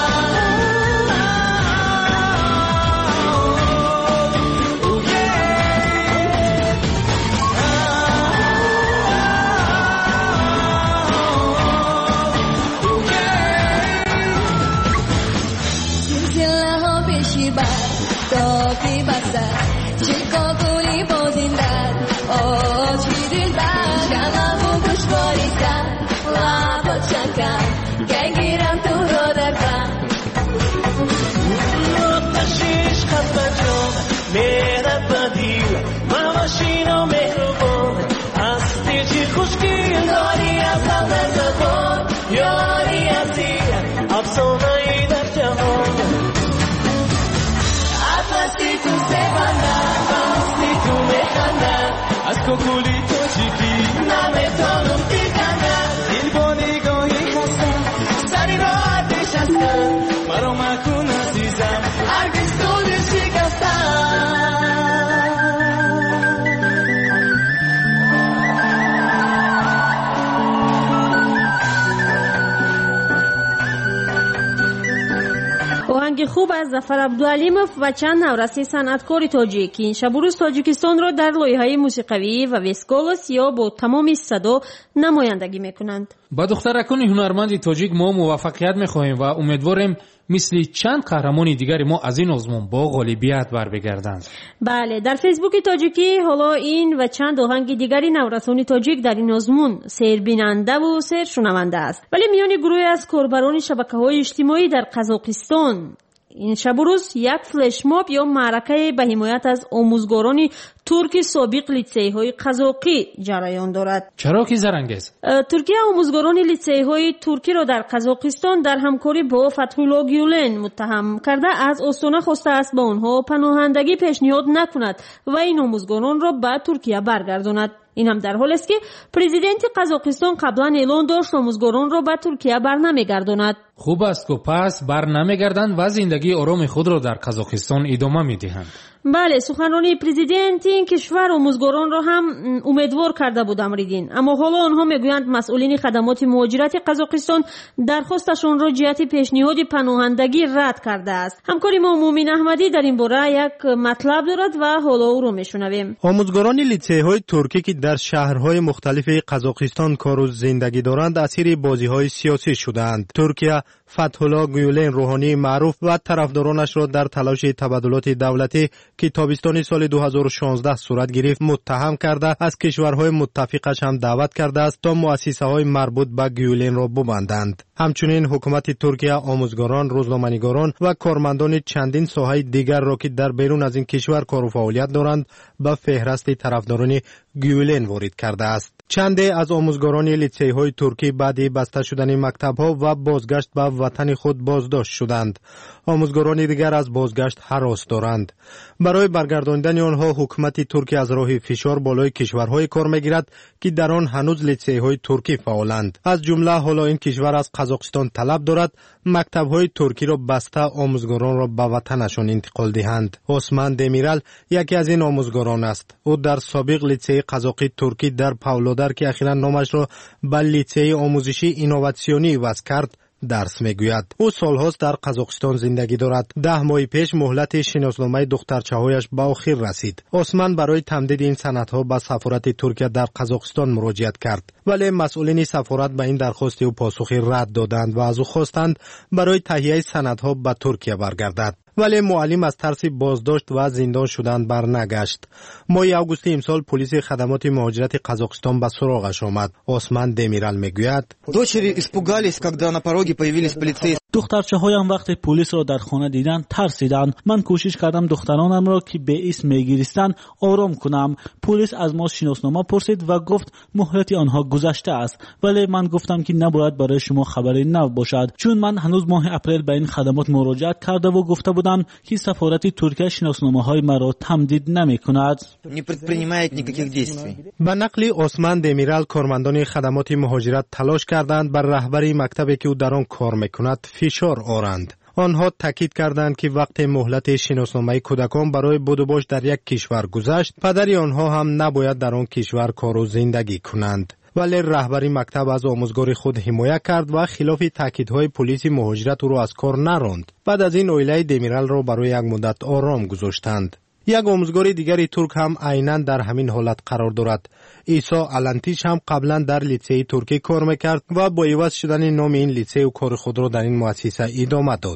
Toki basa, chico kuli bodindan, oh chidildan, gana bukush borisa, la bochanka, kengiram tu rodarka. Notashish khatbajom, mera badil, mamashino mehrubon, asti chi khushkil, yori azal dar zabon, yori azir, afsonai dar jahon. Asti tu se banda, asti tu me khanda, az kokuli tojiki, name tonum tikanda, dil boni gohi khasta, sari ro atish astan, maro makun azizam, hargiz tu dil shikastan. آهنگ خوب از ظفر عبدالعلیموف و چند نورسی صنعتکار تاجیک این شب و روز تاجیکستان را در لایه‌های موسیقوی و ویسکولوس یا با تمام صدا نمایندگی میکنند. با دخترکان هنرمند تاجیک ما موفقیت میخواهیم و امیدواریم مثل چند قهرمان دیگری ما از این آزمون با غالبیت بر بگردند. بله، در فیسبوک تاجیکی حالا این و چند آهنگ دیگری نورسان تاجیک در این آزمون سیر بیننده و سیر شنونده است. ولی میان گروهی از کاربران شبکه‌های اجتماعی در قزاقستان این شب و روز یک فلش ماب یا معرکه به حمایت از آموزگاران ترک سابق لیسه‌های قزاقی جریان دارد. چرا که زرنگیز؟ ترکیه آموزگاران لیسه‌های ترکی را در قزاقستان در همکاری با فتح‌الله گیولن متهم کرده از آستانه خواسته است به آنها پناهندگی پیشنهاد نکند و این آموزگاران را به ترکیه برگرداند. این هم در حالی است که پرزیدنت قزاقستان قبلا اعلان داشت آموزگاران را به ترکیه برنمیگرداند. خوب است که پس برنمیگردند و زندگی آرام خود را در قزاقستان ادامه میدهند. بله، سخنرانی پرزیدنت این کشور آموزگاران را هم امیدوار کرده بود امریدین، اما حالا آنها میگویند مسئولین خدمات مهاجرت قزاقستان درخواستشان را جهت پیشنهاد پناهندگی رد کرده است. همکاری ما مومین احمدی در این باره یک مطلب دارد و حالا او را میشنویم. آموزگاران لیسه‌های ترکی که در شهرهای مختلف قزاقستان کار و زندگی دارند اسیر بازی‌های سیاسی شدند. ترکیه فتح‌الله گیولن روحانی معروف و طرفدارانش را در تلاش تبادلات دولتی که تابستان سال دو هزار و شانزده صورت گرفت متهم کرده از کشورهای متفقش هم دعوت کرده است تا مؤسسه‌های مربوط به گیولن را ببندند. همچنین حکومت ترکیه آموزگاران، روزنامه‌نگاران و کارمندان چندین ساحه دیگر را که در بیرون از این کشور کار و فعالیت دارند به فهرست طرفداران گیولن وارد کرده است. چنده از آموزگاران لیسه‌های ترکی بعد بسته شدن مکتب‌ها و بازگشت به وطن خود بازداشت شدند. آموزگاران دیگر از بازگشت هراس دارند. برای برگرداندن آنها حکومت ترکیه از راه فشار بالای کشورهای کار می‌گیرد که در آن هنوز لیسه‌های ترکی فعالند. از جمله حالا این کشور از قزاقستان طلب دارد مکتب‌های ترکی را بسته آموزگاران را به وطنشان انتقال دهند. عثمان دمیرال یکی از این آموزگاران است. او در سابق لیسه قزاقی ترکی در پاولودر که اخیراً نامش را به لیسه آموزشی اینوواسیونی وضع کرد درس میگوید. او سالهاست در قزاقستان زندگی دارد. ده ماه پیش مهلت شناسنامه دخترچه‌هایش به آخر رسید. عثمان برای تمدید این سندها به سفارت ترکیه در قزاقستان مراجعت کرد، ولی مسئولین سفارت به این درخواست او پاسخی رد دادند و از او خواستند برای تهیه سندها به ترکیه برگردد. ولی معلم از ترس بازداشت و زندان شدن برنگشت. ماه اوگوست امسال پلیس خدمات مهاجرت قزاقستان به سراغش آمد. عثمان دمیرال میگوید دچری испугались, когда на пороге появились полицейские. دخترچه‌هایم وقتی پلیس را در خانه دیدند ترسیدند. من کوشش کردم دخترانم را که به اسم میگیرستند آرام کنم. پلیس از ما شناسنامه پرسید و گفت مهلت آنها گذشته است، ولی من گفتم که نباید برای شما خبری نو باشد، چون من هنوز ماه اپریل به این خدمات مراجعت کرده و گفته بودم که سفارت ترکیه شناسنامه‌های مرا تمدید نمی‌کند. به نقل عثمان دمیرال کارمندان خدمات مهاجرت تلاش کردند بر رهبری مکتبی که او در آن کار می‌کند فشار آورند. آنها تاکید کردند که وقت مهلت شناسنامه کودکان برای بود و باش در یک کشور گذشت، پدری آنها هم نباید در آن کشور کار و زندگی کنند. ولی رهبری مکتب از آموزگار خود حمایت کرد و خلاف تاکیدهای پلیس مهاجرت او را از کار نراند. بعد از این اویله دمیرال را برای یک مدت آرام گذاشتند. یک آموزگار دیگری ترک هم عیناً در همین حالت قرار دارد. عیسی الانتیش هم قبلا در لیسه ترکی کار میکرد و با عوض شدن نام این لیسه و کار خود را در این مؤسسه ادامه داد.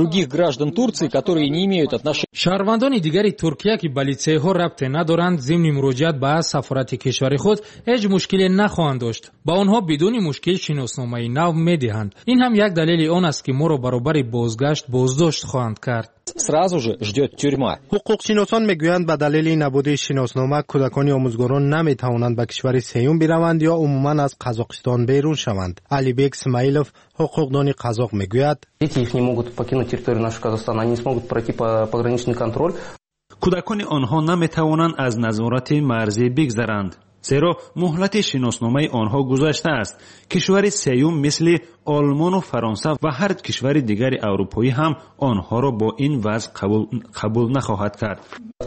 شهروندان دیگری ترکیه که به لیسه ها ربط ندارند ضمن مراجعت به سفارت کشور خود هیچ مشکلی نخواهند داشت. با آنها بدون مشکل شناسنامه نو میدهند. این هم یک دلیل آن است که ما را برابر بازگشت بازداشت خواهند کرد. сразу же ждет тюрьма. حقوقشناسان میگویند به دلیل نبود شناسنامه کودکان آموزگاران نمیتوانند به کشور سیوم بروند یا عموما از قزاقستان بیرون شوند. علیبک اسماعیلوف حقوقدان قزاق میگوید дети их не могут покинуть территорию нашего Казахстана, они не смогут пройти пограничный контроль. کودکان آنها نمیتوانند از نظارت مرزی بگذرند، زیرا مهلت شناسنامه آنها گذشته است. کشور سیوم مثل آلمان و فرانسه و هر کشور دیگر اروپایی هم آنها را با این وضع قبول, قبول نخواهد کرد.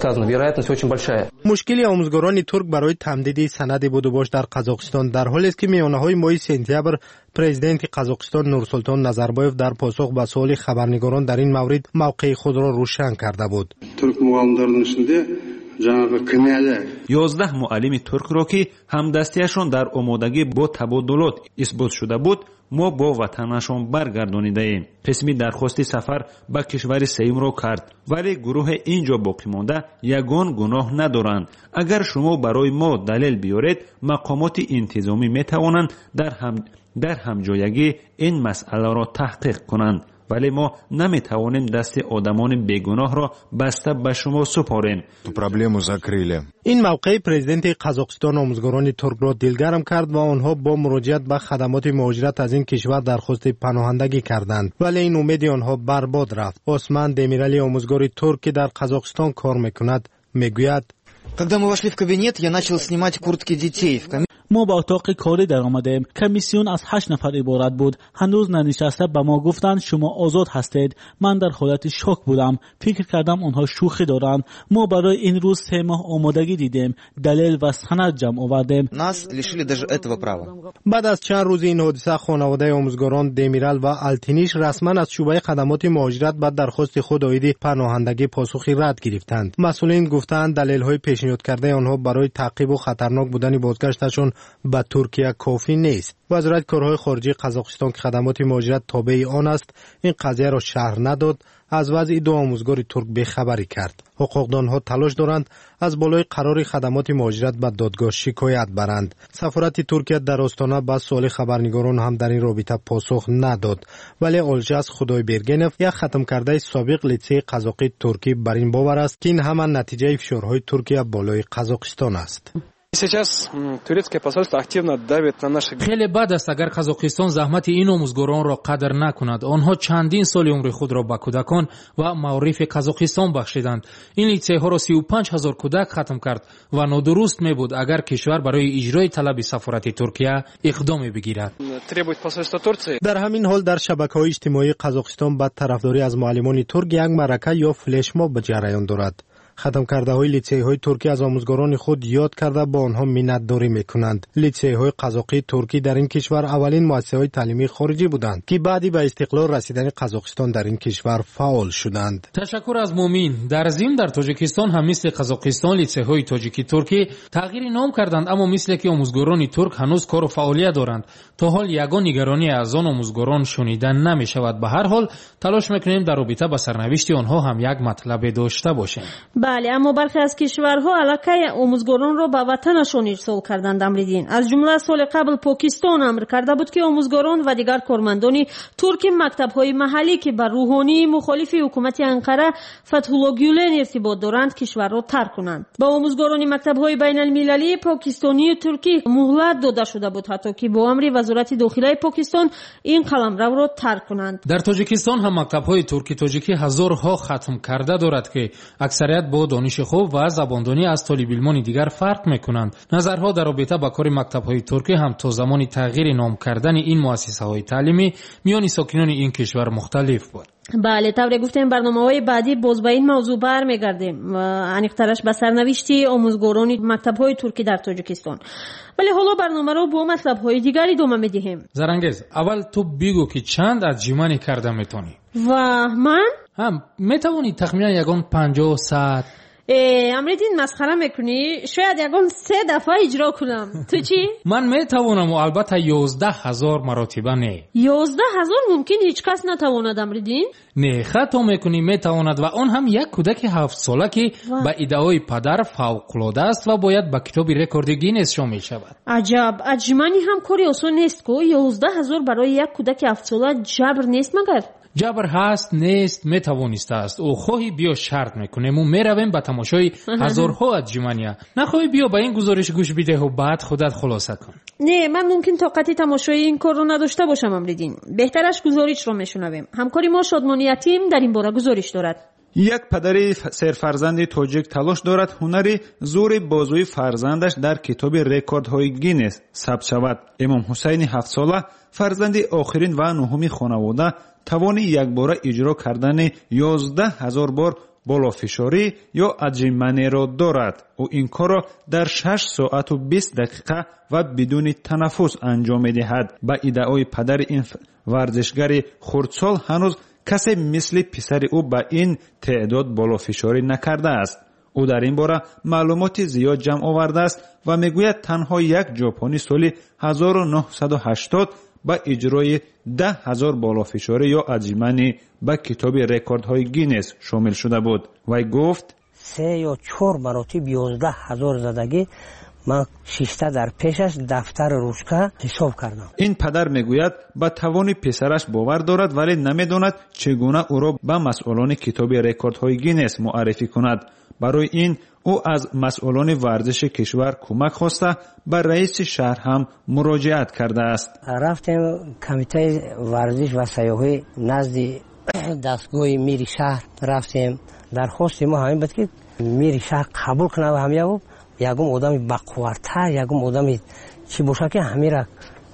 مشکل آموزگاران ترک برای تمدید سند بود و باش در قزاقستان در حالی است که میانه‌های ماه سپتامبر پرزیدنت قزاقستان نورسلطان نظربایف در پاسخ به سوال خبرنگاران در این مورد موقع خود را روشن کرده بود. ترک معلم‌لارının içinde یازده معلم ترک را که همدستیشان در آمادگی با تبادلات اثبات شده بود ما با وطنشان برگردانیده ایم. قسمی درخواست سفر به کشور سیوم را کرد، ولی گروه اینجا باقی مانده یگان گناه ندارند. اگر شما برای ما دلیل بیارید مقامات انتظامی می توانند در هم در همجایگی این مسئله را تحقیق کنند، ولی ما نمی توانیم دست آدمان بیگناه را بسته به شما سپاریم. این موقع پرزیدنت قزاقستان آموزگاران ترک را دلگرم کرد و آنها با مراجعت به خدمات مهاجرت از این کشور درخواست پناهندگی کردند، ولی این امید آنها برباد رفت. عثمان دمیرالی آموزگار ترک که در قزاقستان کار میکند میگوید Когда мы вошли в кабинет, я начал снимать куртки детей. ما به اتاق کاری در آمدیم. کمیسیون از هشت نفر عبارت بود. هنوز ننشسته به ما گفتند شما آزاد هستید. من در حالت شوک بودم. فکر کردم آنها شوخی دارند. ما برای این روز سه ماه آمادگی دیدیم. دلیل و سند جمع آوردیم. Нас лишили даже этого права. بعد از چند روز این حادثه خانواده آموزگاران دمیرال و التینیش رسما از شعبه خدمات مهاجرت بعد درخواست خود عاید پناهندگی پاسخی رد گرفتند. مسئولین گفتند دلایل پیشنهاد کرده آنها برای تعقیب و خطرناک بودن بازگشتشان به ترکیه کافی نیست. وزارت کارهای خارجه قزاقستان که خدمات مهاجرت تابع آن است این قضیه را شرح نداد، از وضع دو آموزگار ترک بخبری کرد. حقوقدانها تلاش دارند از بالای قرار خدمات مهاجرت به دادگاه شکایت برند. سفارت ترکیه در آستانه با سوال خبرنگاران هم در این رابطه پاسخ نداد، ولی اولجاس خدای برگنف یک ختم کرده سابق لیسه قزاقی ترکی بر این باور است که این همان نتیجه فشارهای ترکیه بالای قزاقستان است. Сейчас турецкое посольство активно давит на наши. خیلی بد است اگر قزاقستان زحمت این آموزگاران را قدر نکند. آنها چندین سال عمر خود را به کودکان و معارف قزاقستان بخشیدند. این لیسه ها را سی و پنج هزار کودک ختم کرد و نادرست می بود اگر کشور برای اجرای طلب سفارت ترکیه اقدام بگیرد. در همین حال در شبکه‌های اجتماعی قزاقستان با طرفداری از معلمان ترک یک معرکه یا فلش ماب به جریان دارد. ختم کرده های لیسه های ترکی از آموزگاران خود یاد کرده با آنها منتداری میکنند. لیسه های قزاقی ترکی در این کشور اولین مؤسسه های تعلیمی خارجی بودند که بعدی به استقلال رسیدن قزاقستان در این کشور فعال شدند. تشکر از مومین. در ضمن در تاجیکستان هم مثل قزاقستان لیسه های تاجیکی ترکی تغییر نام کردند، اما مثل که آموزگاران ترک هنوز کار و فعالیت دارند. تا حال یگان نگرانی از آن آموزگاران شنیدن نمی شود. به هر حال تلاش میکنیم در رابطه با سرنوشت آنها هم یک مطلب داشته باشیم. بله، اما برخی از کشورها علاقه آموزگاران را به وطنشان ارسال کردند. امریدین از جمله سال قبل پاکستان امر کرده بود که آموزگاران و دیگر کارمندان ترک مکتب‌های محلی که بر روحانی مخالف حکومت انقره فتح‌الله گولن ارتباط دارند کشور را ترک کنند. با آموزگاران مکتب‌های بین المللی پاکستانی و ترکی مهلت داده شده بود حتی که با امر وزارت داخله پاکستان این قلمرو را ترک کنند. در تاجیکستان هم مکتب‌های ترکی تاجیکی هزارها ختم کرده دارد که اکثریت با دانش خوب و زباندانی از طالب علمان دیگر فرق می‌کنند. نظرها در رابطه با کار مکتب‌های ترکی هم تا زمان تغییر نام کردن این مؤسسه‌های تعلیمی میان ساکنان این کشور مختلف بود. بله، طور گفتیم برنامه‌های بعدی باز به این موضوع برمیگردیم، انیق‌ترش به سرنوشت آموزگاران مکتب‌های ترکی در تاجیکستان. ولی حالا برنامه رو با مطلب‌های دیگری ادامه می‌دهیم. زرنگز، اول تو بگو که چند از جیمانی کرده میتونی؟ و من هم میتونی تخمینا یگان پنجاه صد. امریدین مسخره میکنی؟ شاید یگان سه دفعه اجرا کنم. تو چی؟ من میتوانم و البته یازده هزار مراتبه نه. یازده هزار ممکن هیچ کس نتواند امریدین؟ نه، خطا میکنی. میتواند و آن هم یک کودک هفت ساله که به ایده‌های پدر فوق‌العاده است و باید به کتاب رکورد گینس شامل شود. عجب، اجمانی هم کاری آسان نیست که یازده هزار برای یک کودک هفت ساله جبر نیست مگر؟ جبر هست نیست میتوانسته است. او خواهی بیا شرط میکنیم و میرویم به تماشای هزارها از جیمانیا. نخواهی بیا به این گزارش گوش بده و بعد خودت خلاصه کن. نه، من ممکن طاقت تماشای این کار رو نداشته باشم امریدین. بهترش گزارش رو میشنویم. همکاری ما شادمانی یتیم در این باره گزارش دارد. یک پدر سرفرزند تاجیک تلاش دارد هنری زور بازوی فرزندش در کتاب رکوردهای گینس ثبت شود. امام حسین هفت ساله فرزند آخرین و نهمی خانواده توانی یک بار اجرا کردن یازده هزار بار بالافشاری یا اجیمنی را دارد. او این کار را در شش ساعت و بیست دقیقه و بدون تنفس انجام می‌دهد. با ادعای پدر این ورزشگر خردسال هنوز کسی مثل پسر او با این تعداد بالافشاری نکرده است. او در این باره معلومات زیاد جمع آورده است و میگوید تنها یک ژاپنی سال هزار و نهصد و هشتاد با اجرای ده هزار بالافشاری یا اجیمنی به کتاب رکوردهای گینس شامل شده بود. وی گفت سه یا چهار مراتب یازده هزار زدگی من شیشته در پیشش دفتر روشکه حساب کردم. این پدر میگوید با توان پسرش باور دارد ولی نمیداند چگونه او را به مسئولان کتاب رکوردهای گینس معرفی کند. برای این او از مسئولان ورزش کشور کمک خواسته به رئیس شهر هم مراجعت کرده است. رفتیم کمیته ورزش و سیاحی نزد دستگاه میری شهر رفتیم. درخواست ما همین بود که میری شهر قبول کنه و همیه یکم آدم بقوارتر یکم آدم چی باشه که همین را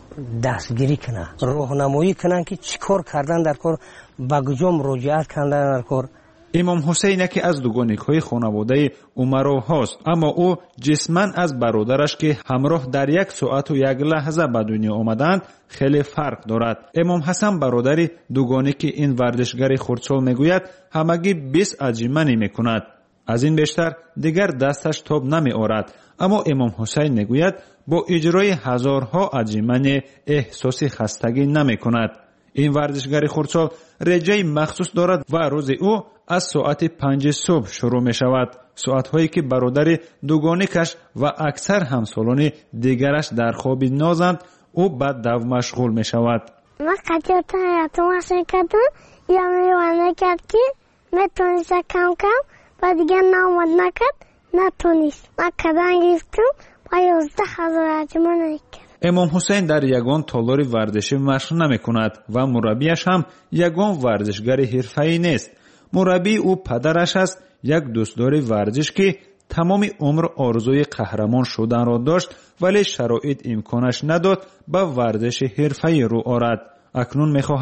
دستگیری کنه، راهنمایی کنن که چیکار کردن در کار، به کجا مراجعت کردن در کار. امام حسین که از دوگانیک‌های خانواده عمرو هاست، اما او جسماً از برادرش که همراه در یک ساعت و یک لحظه به دنیا آمدند خیلی فرق دارد. امام حسن برادر دوگانیک این ورزشگر خردسال میگوید همگی بیست اجیمنی میکند. از این بیشتر دیگر دستش تاب نمی آورد. اما امام حسین میگوید با اجرای هزارها اجیمنی احساس خستگی نمی کند. این ورزشگر خردسال رجای مخصوص دارد و روز او از ساعت پنج صبح شروع می شود. ساعت هایی که برادر دوگانیکش و اکثر همسالان دیگرش در خواب نازند او بعد دو مشغول می شود. من قطعاتا حیاتم حسن کردم یا میوانه کرد که میتونیست کم کم و دیگر نامد نکرد نتونیست. من کدن گرفتم و یازده هزار اجیمن نکرد. امام حسین در یگان تالار ورزشی مشق نمی کند و مربیش هم یگان ورزشگر حرفه‌ای نیست. مربی او پدرش است، یک دوستدار ورزش که تمام عمر آرزوی قهرمان شدن را داشت ولی شرایط امکانش نداد به ورزش حرفه‌ای رو آورد. اکنون می‌خواهد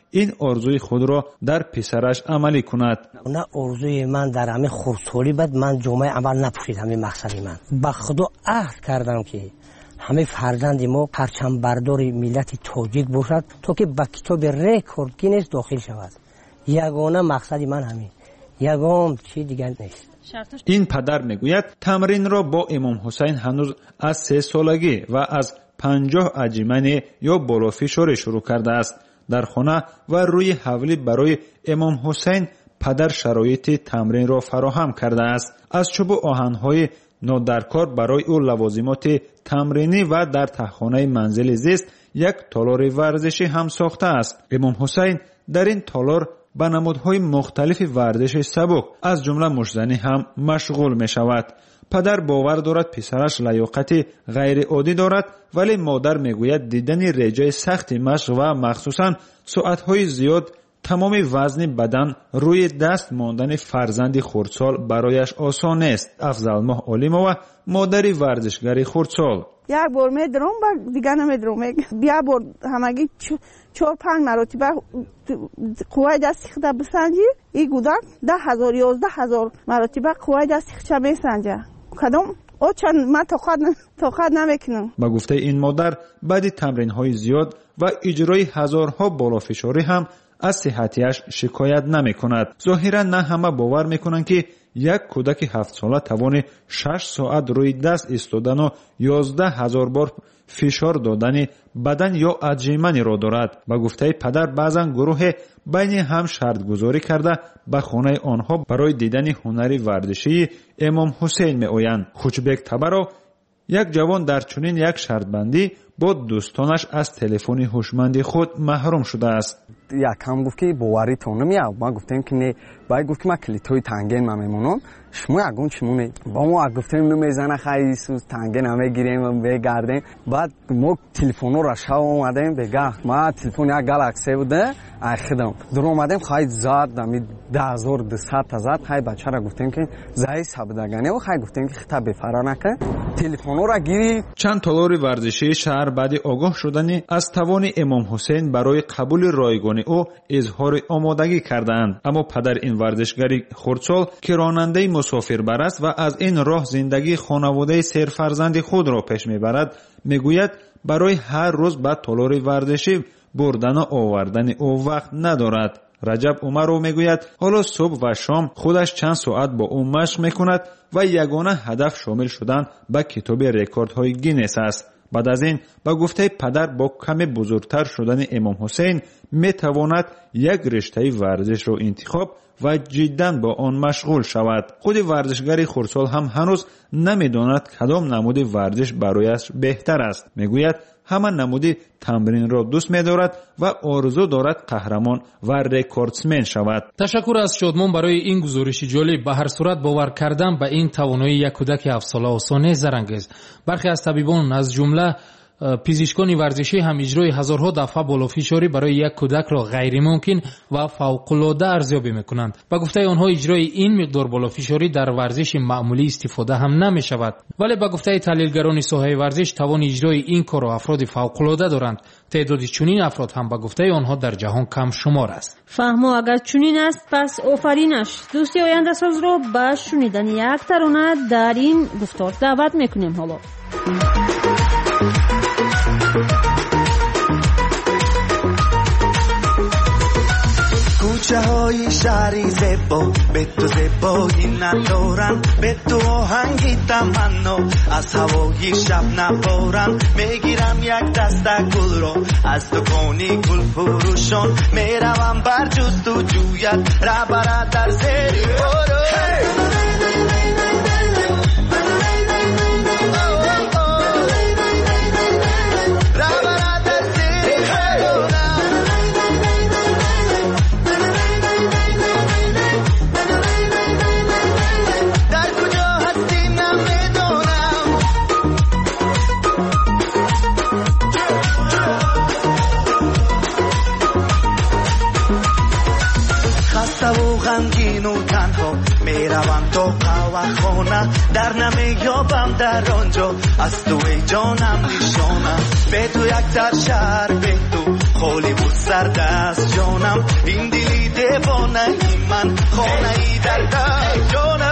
این آرزوی خود را در پسرش عملی کند. نه آرزوی من در همه خردسالی بعد من جامعه عمل نپوشید. همین مقصد من با خدا عهد کردم که همه فرزند ما پرچم بردار ملت تاجیک باشد تا که با کتاب رکورد گینس داخل شود. یگانه مقصد من همین، یگان چیز دیگر نیست. این پدر میگوید تمرین را با امام حسین هنوز از سه سالگی و از پنجاه عجیمنی یا بالافشاری شروع کرده است. در خانه و روی حولی برای امام حسین پدر شرایط تمرین را فراهم کرده است. از چوب آهن‌های نادرکار برای او لوازمات تمرینی و در تهخانه منزل زیست یک تالار ورزشی هم ساخته است. امام حسین در این تالار به نمودهای مختلف ورزش سبک از جمله مشت‌زنی هم مشغول می شود. پدر باور دارد پسرش لیاقت غیر عادی دارد، ولی مادر می گوید دیدن رژه سخت مشق و مخصوصاً ساعت‌های زیاد تمام وزن بدن روی دست ماندن فرزند خردسال برایش آسان است. افضل ماه علیمова مادری ورزشگری خردسال: یک بار میدرم و دیگه نمیدرم. بیا بار همگی چهار پنج مرتبه قوای دست خود بسنجی. این گودک ده هزار یازده هزار مرتبه قوای دست خود میسنجه. کدام او چند من طاقت طاقت نمیکنم. با گفته این مادر بعد تمرین های زیاد و اجرای هزارها بالافشاری هم از صحتیش شکایت نمی کند. ظاهرا نه همه باور می کنند که یک کودک هفت ساله توان شش ساعت روی دست ایستادن و یازده هزار بار فشار دادن بدن یا عجیمنی را دارد. با گفته پدر بعضا گروه بین هم شرط گذاری کرده به خانه آنها برای دیدن هنری ورزشی امام حسین می آیند. خوشبک تبرو یک جوان در چنین یک شرط بندی با دوستانش از تلفن هوشمند خود محروم شده است. یکم گفت که باوری تو نمیاد. ما گفتیم که نه، باید گفت که ما کلیتوی تنگین ما میمونم. شما یگون چمونه با ما گفتیم نمیزنه خیلی سوز تنگین همه گیریم و بگردیم. بعد ما تلفن رو رشا اومدیم بگه ما تلفن یک گالاکسی بوده اخیدم در اومدیم خیلی زاد دمی ده هزار دویست زد. خیلی بچه را گفتیم که زای سبدگانی و خیلی گفتیم که خطا بفرا نکن تلفن رو گیری. چند تالار ورزشی شهر بعد آگاه شدن از توان امام حسین برای قبول رایگان او اظهار آمادگی کردند. اما پدر این ورزشگری خردسال که راننده مسافربر است و از این راه زندگی خانواده سرفرزند خود را پیش میبرد میگوید برای هر روز به تالار ورزشی بردن و آوردن او وقت ندارد. رجب عمرو میگوید حالا صبح و شام خودش چند ساعت با او مشق میکند و یگانه هدف شامل شدن به کتاب رکوردهای گینس است. بعد از این با گفته پدر با کمی بزرگتر شدن امام حسین میتواند یک رشته ورزش را انتخاب و جداً با آن مشغول شود. خود ورزشگری خردسال هم هنوز نمیداند کدام نمود ورزش برایش بهتر است. میگوید همه نمود تمرین را دوست می‌دارد و آرزو دارد قهرمان و رکوردسمن شود. تشکر از شادمان برای این گزارش جالب. به هر صورت باور کردن به این توانایی یک کودک هفت ساله آسان نیست زرانگیز. برخی از طبیبان از جمله پزشکان ورزشی هم اجرای هزارها دفعه بالافشاری برای یک کودک را غیر ممکن و فوق‌العاده ارزیابی می‌کنند. با گفته آنها اجرای این مقدار بالافشاری در ورزش معمولی استفاده هم نمی‌شود. ولی با گفته تحلیلگران ساحه ورزش توان اجرای این کار را افراد فوق‌العاده دارند. تعداد چنین افراد هم با گفته آنها در جهان کم شمار است. فهمو اگر چنین است پس آفرینش. دوستی آینده ساز را به شنیدن یک ترانه در این گفتار دعوت می‌کنیم. حالا کوچه های شهری زیبا به تو زیبایی ندارن، به تو آهنگی تمنا از هوای شب نبارن. میگیرم یک دسته گل رو از دکانی گل فروشان، میروم بر جست و جویت ربره در زیر بارو. غمگین و تنها میروم تا قهوه‌خانه، در نمیابم در آنجا از تو ای جانم نشانه. به تو یک در شهر به تو خالی و سرد است جانم این دلی دیوانه ای من خانه ای در ده جانم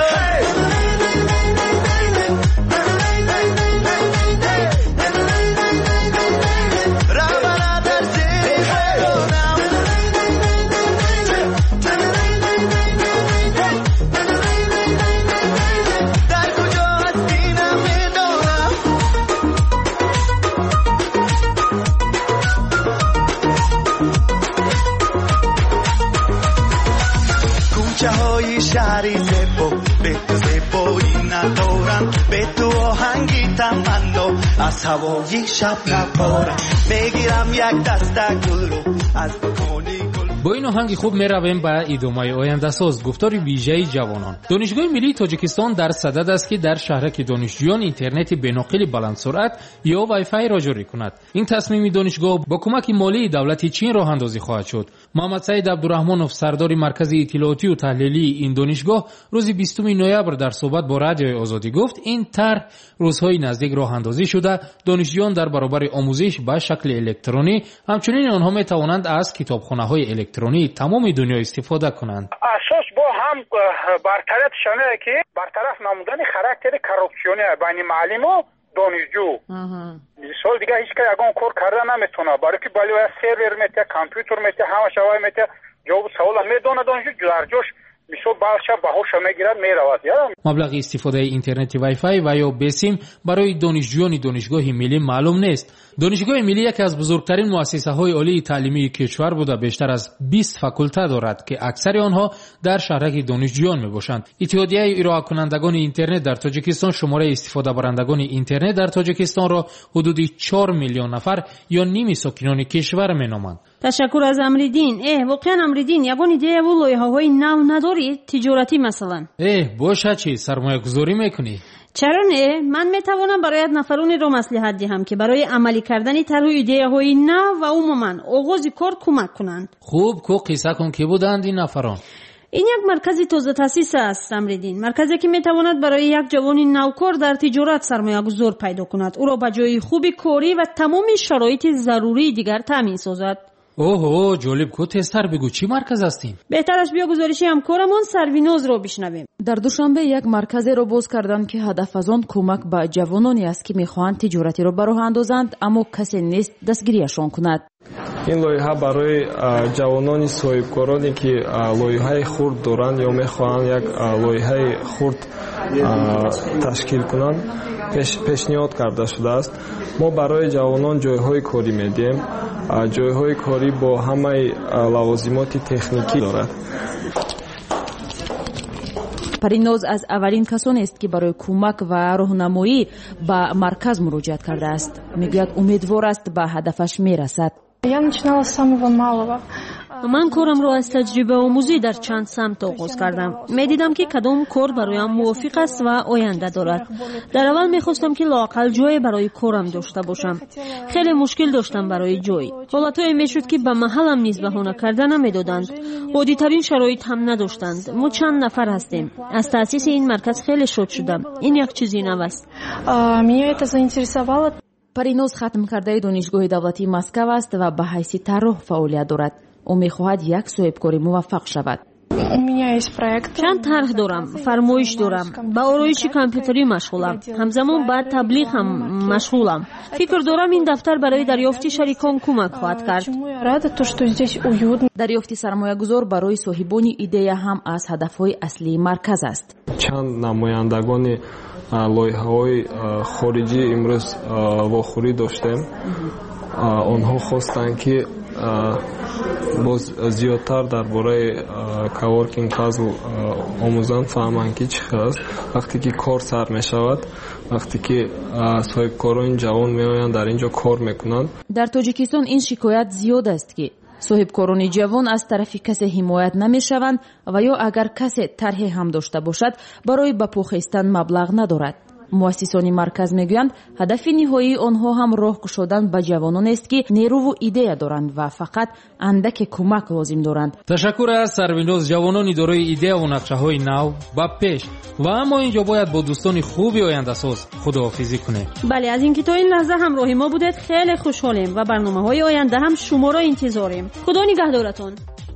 شهری زیبا به تو زیبایی ندارم به تو آهنگی تمنا از هوای شب نبارم بگیرم یک دسته گل رو از بکانی گل. با این آهنگ خوب می رویم به ادامه آینده ساز گفتار ویژه جوانان. دانشگاه ملی تاجیکستان در صدد است که در شهرک دانشجویان اینترنت بین‌نقل بلند سرعت یا وای فای را جاری کند. این تصمیم دانشگاه با کمک مالی دولت چین راه اندازی خواهد شد. محمد سعید عبدالرحمنوف سردار مرکز اطلاعاتی و تحلیلی این دانشگاه روز بیستم نوامبر در صحبت با رادیو آزادی گفت این طرح روزهای نزدیک راه اندازی شده دانشجویان در برابر آموزش به شکل الکترونی همچنین آنها می توانند از کتابخانه‌های الکترونی تمام دنیا استفاده کنند. اساس با هم برطرف شده که برطرف نمودن خاراکتر کارپسیونی بین معلم و دانشجو. سال دیگه هیچ که اگه کار کرده نمیتونه برای که بالا سرور میته کامپیوتر میته همه شوای میته جواب سوال میدونه دانشجو در جوش میشو باشه باهوش میگیرد میرود. مبلغ استفاده اینترنت وای فای و یا بسیم برای دانشجویان دانشگاه ملی معلوم نیست. دانشگاه ملی یکی از بزرگترین مؤسسه‌های عالی تعلیمی کشور بوده بیشتر از بیست فاکولته دارد که اکثر آنها در شهرک دانشجویان میباشند. اتحادیه ارائه کنندگان اینترنت در تاجیکستان شماره استفاده برندگان اینترنت در تاجیکستان را حدود چهار میلیون نفر یا نیم ساکنان کشور مینامند. تشکر از امریدین. اه واقعا امریدین یگان ایده و لایحه‌های نو نداری تجارتی مثلا؟ اه باشه چی سرمایه گذاری میکنی؟ چرا نه؟ من میتوانم برایت نفرانی را مصلحت دهم که برای عملی کردن طرح و ایده های نو و عموما آغاز کار کمک کنند. خوب کو قصه کن که بودند این نفران؟ این یک مرکز تازه تأسیس است امریدین، مرکزی که میتواند برای یک جوان نوکار در تجارت سرمایه گذار پیدا کند، او را به جای خوبی کاری و تمام شرایط ضروری دیگر تامین سازد. اوه جالب کو تستر بگو چی مرکز هستین؟ بهترش بیا گزارشی همکارمون سرویناز رو بشنویم. در دوشنبه یک مرکز را باز کردند که هدف از آن کمک به جوانانی است که میخواهند تجارتی را به راه اندازند اما کسی نیست دستگیریشان کند. این لایحه برای جوانان صاحبکارانی که لایحه خرد دارند یا میخواهند یک لایحه خرد تشکیل کنند پیش پیشنهاد کرده شده است. ما برای جوانان جایهای کاری میدیم. جایهای کاری با همه لوازمات تکنیکی دارد. پریناز از اولین کسانی است که برای کمک و راهنمایی به مرکز مراجعت کرده است. میگوید امیدوار است به هدفش میرسد. من کارم را از تجربه آموزی در چند سمت آغاز کردم. می دیدم که کدام کار برایم موافق است و آینده دارد. در اول می خواستم که لااقل جای برای کارم داشته باشم. خیلی مشکل داشتم برای جای. حالتایی می شد که به محلم نیز بهانه کردن نمی دادند. عادی ترین شرایط هم نداشتند. ما چند نفر هستیم. از تأسیس این مرکز خیلی شاد شدم. این یک چیزی نو است. پریناز ختم کرده دانشگاه دولتی مسکو است و به حیث طراح فعالیت دارد. او می‌خواهد یک صاحبکاری موفق شود. چند طرح دارم، فرمایش دارم، با آرایش کامپیوتری مشغولم، همزمان با تبلیغ هم مشغولم. فکر دارم این دفتر برای دریافت شریکان کمک خواهد کرد. دریافت سرمایه‌گذار برای صاحبان ایده هم از هدف‌های اصلی مرکز است. چند نمایندگان لایحه‌های خارجی امروز واخوری داشتیم. آنها خواستند که باز زیادتر درباره کاورکینگ کلاس آموزان فهمند که چی است. وقتی که کار سر می شود، وقتی که صاحبکاران جوان می آیند در اینجا کار میکنند. در تاجیکستان این شکایت زیاد است که صاحبکاران جوان از طرف کسی حمایت نمی شوند و یا اگر کسی طرح هم داشته باشد برای به پوخستن مبلغ ندارد. муассисони марказ мегӯянд ҳадафи ниҳоии онҳо ҳам роҳкушодан ба ҷавоноneст ки нерӯву идея доранд ва фақат андаке кӯмак лозим доранд. ташаккур аз сарвиноз ҷавонони дорои идеяву нақшаҳои нав ба пеш ва аммо инҷо бояд бо дӯстони хуби ояндасоз худоҳофизӣ кунем. бале, аз ин ки то ин лаҳза ҳамроҳи мо будед хеле хушҳолем ва барномаҳои оянда ҳам шуморо интизорем. худо нигаҳдоратон.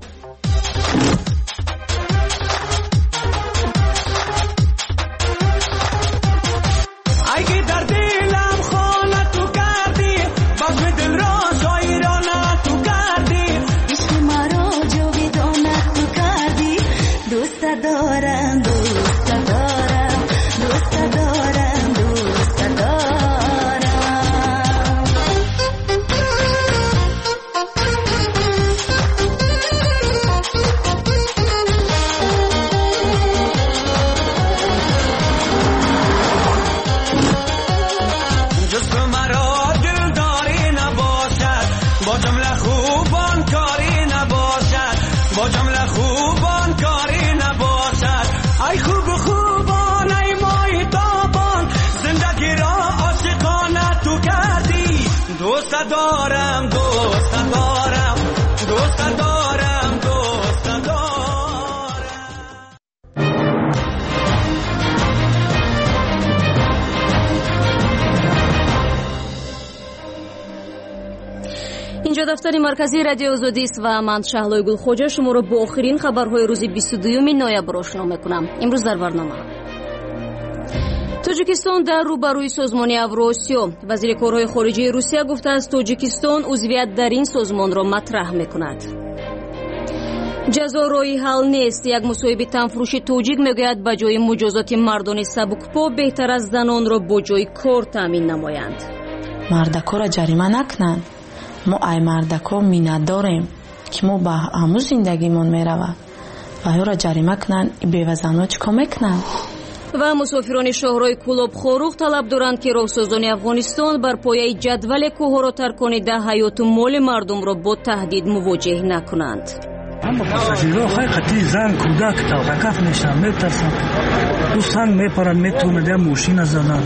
دارم دوست دارم دوست دارم دوست دارم. اینجا دفتر مرکزی رادیو آزادی است و من شهلای گلخوجه شما رو با آخرین خبرهای روز بیست و دوم نوامبر آشنا میکنم. امروز در برنامه توجیکستان در روبروی سازمان اوراسیا. وزیر کارهای خارجه روسیه گفته است توجیکستان عضویت در این سازمان را مطرح میکند. جزا راهی حل نیست. یک مصاحب تنفروشی توجیک میگوید به جای مجازات مردان سبکپا بهتر از زنان را با جای کار تامین نمایند. مردکا را جریمه نکنند. ما ای مردکا مینت داریم که ما به همون زندگیمون میرود و یا را جریمه کنند بیوزنها چیکار میکنند. و مسافران شهرهای کلاب خوروخ طلب دارند که راهسازان افغانستان بر پایه جدول کوه را ترک کننده حیات و مال مردم را با تهدید مواجه نکنند. اما پاساژیرها حقیقتی زن کودک توقف میشن، میترسن، دوستان میپرن، میتونه ماشین زدن.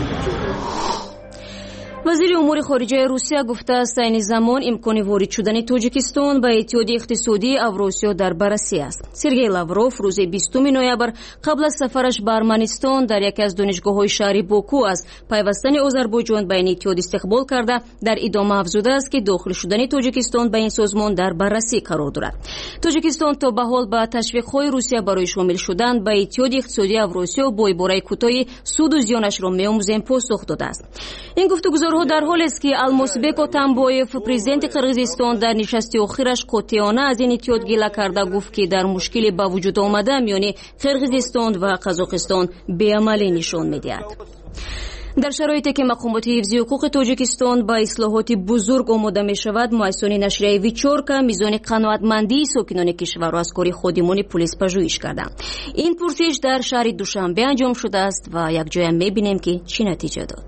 وزیر امور خارجه روسیه گفته است این زمان امکان وارد شدن تاجیکستان به اتحاد اقتصادی اوراسیا در بررسی است. سرگئی لاوروف روز بیستم نوامبر قبل از سفرش به ارمنستان در یکی از دانشگاه‌های شهری باکو از پیوستن آذربایجان به این اتحاد استقبال کرده در ادامه افزوده است که داخل شدن تاجیکستان به این سازمان در بررسی قرار دارد. تاجیکستان تا به حال با تشویق‌های روسیه برای شامل شدن به اتحاد اقتصادی اوراسیا با عبارت کوتاهی سود و زیانش را می‌آموزیم پاسخ داده است. این گفتگوها در حالی است که المازبек атамбоев президенти قرغیزستان در نشست آخرش قاطعانه از این اتحاد گله کرده گفت که در مشکلی به وجود آمده میان قرغیزستان و قزاقستان بیعملی نشان میدهد. در شرایطی که مقامات حفظی حقوق تاجیکستان با اصلاحات بزرگ آماده می شود، مؤسسه نشریه ویچورکا میزان قناعتمندی ساکنان کشور را از کار خودمان پلیس پژوهش کردند. این پرسش در شهر دوشنبه انجام شده است و یک جای می بینیم که چه نتیجه داد.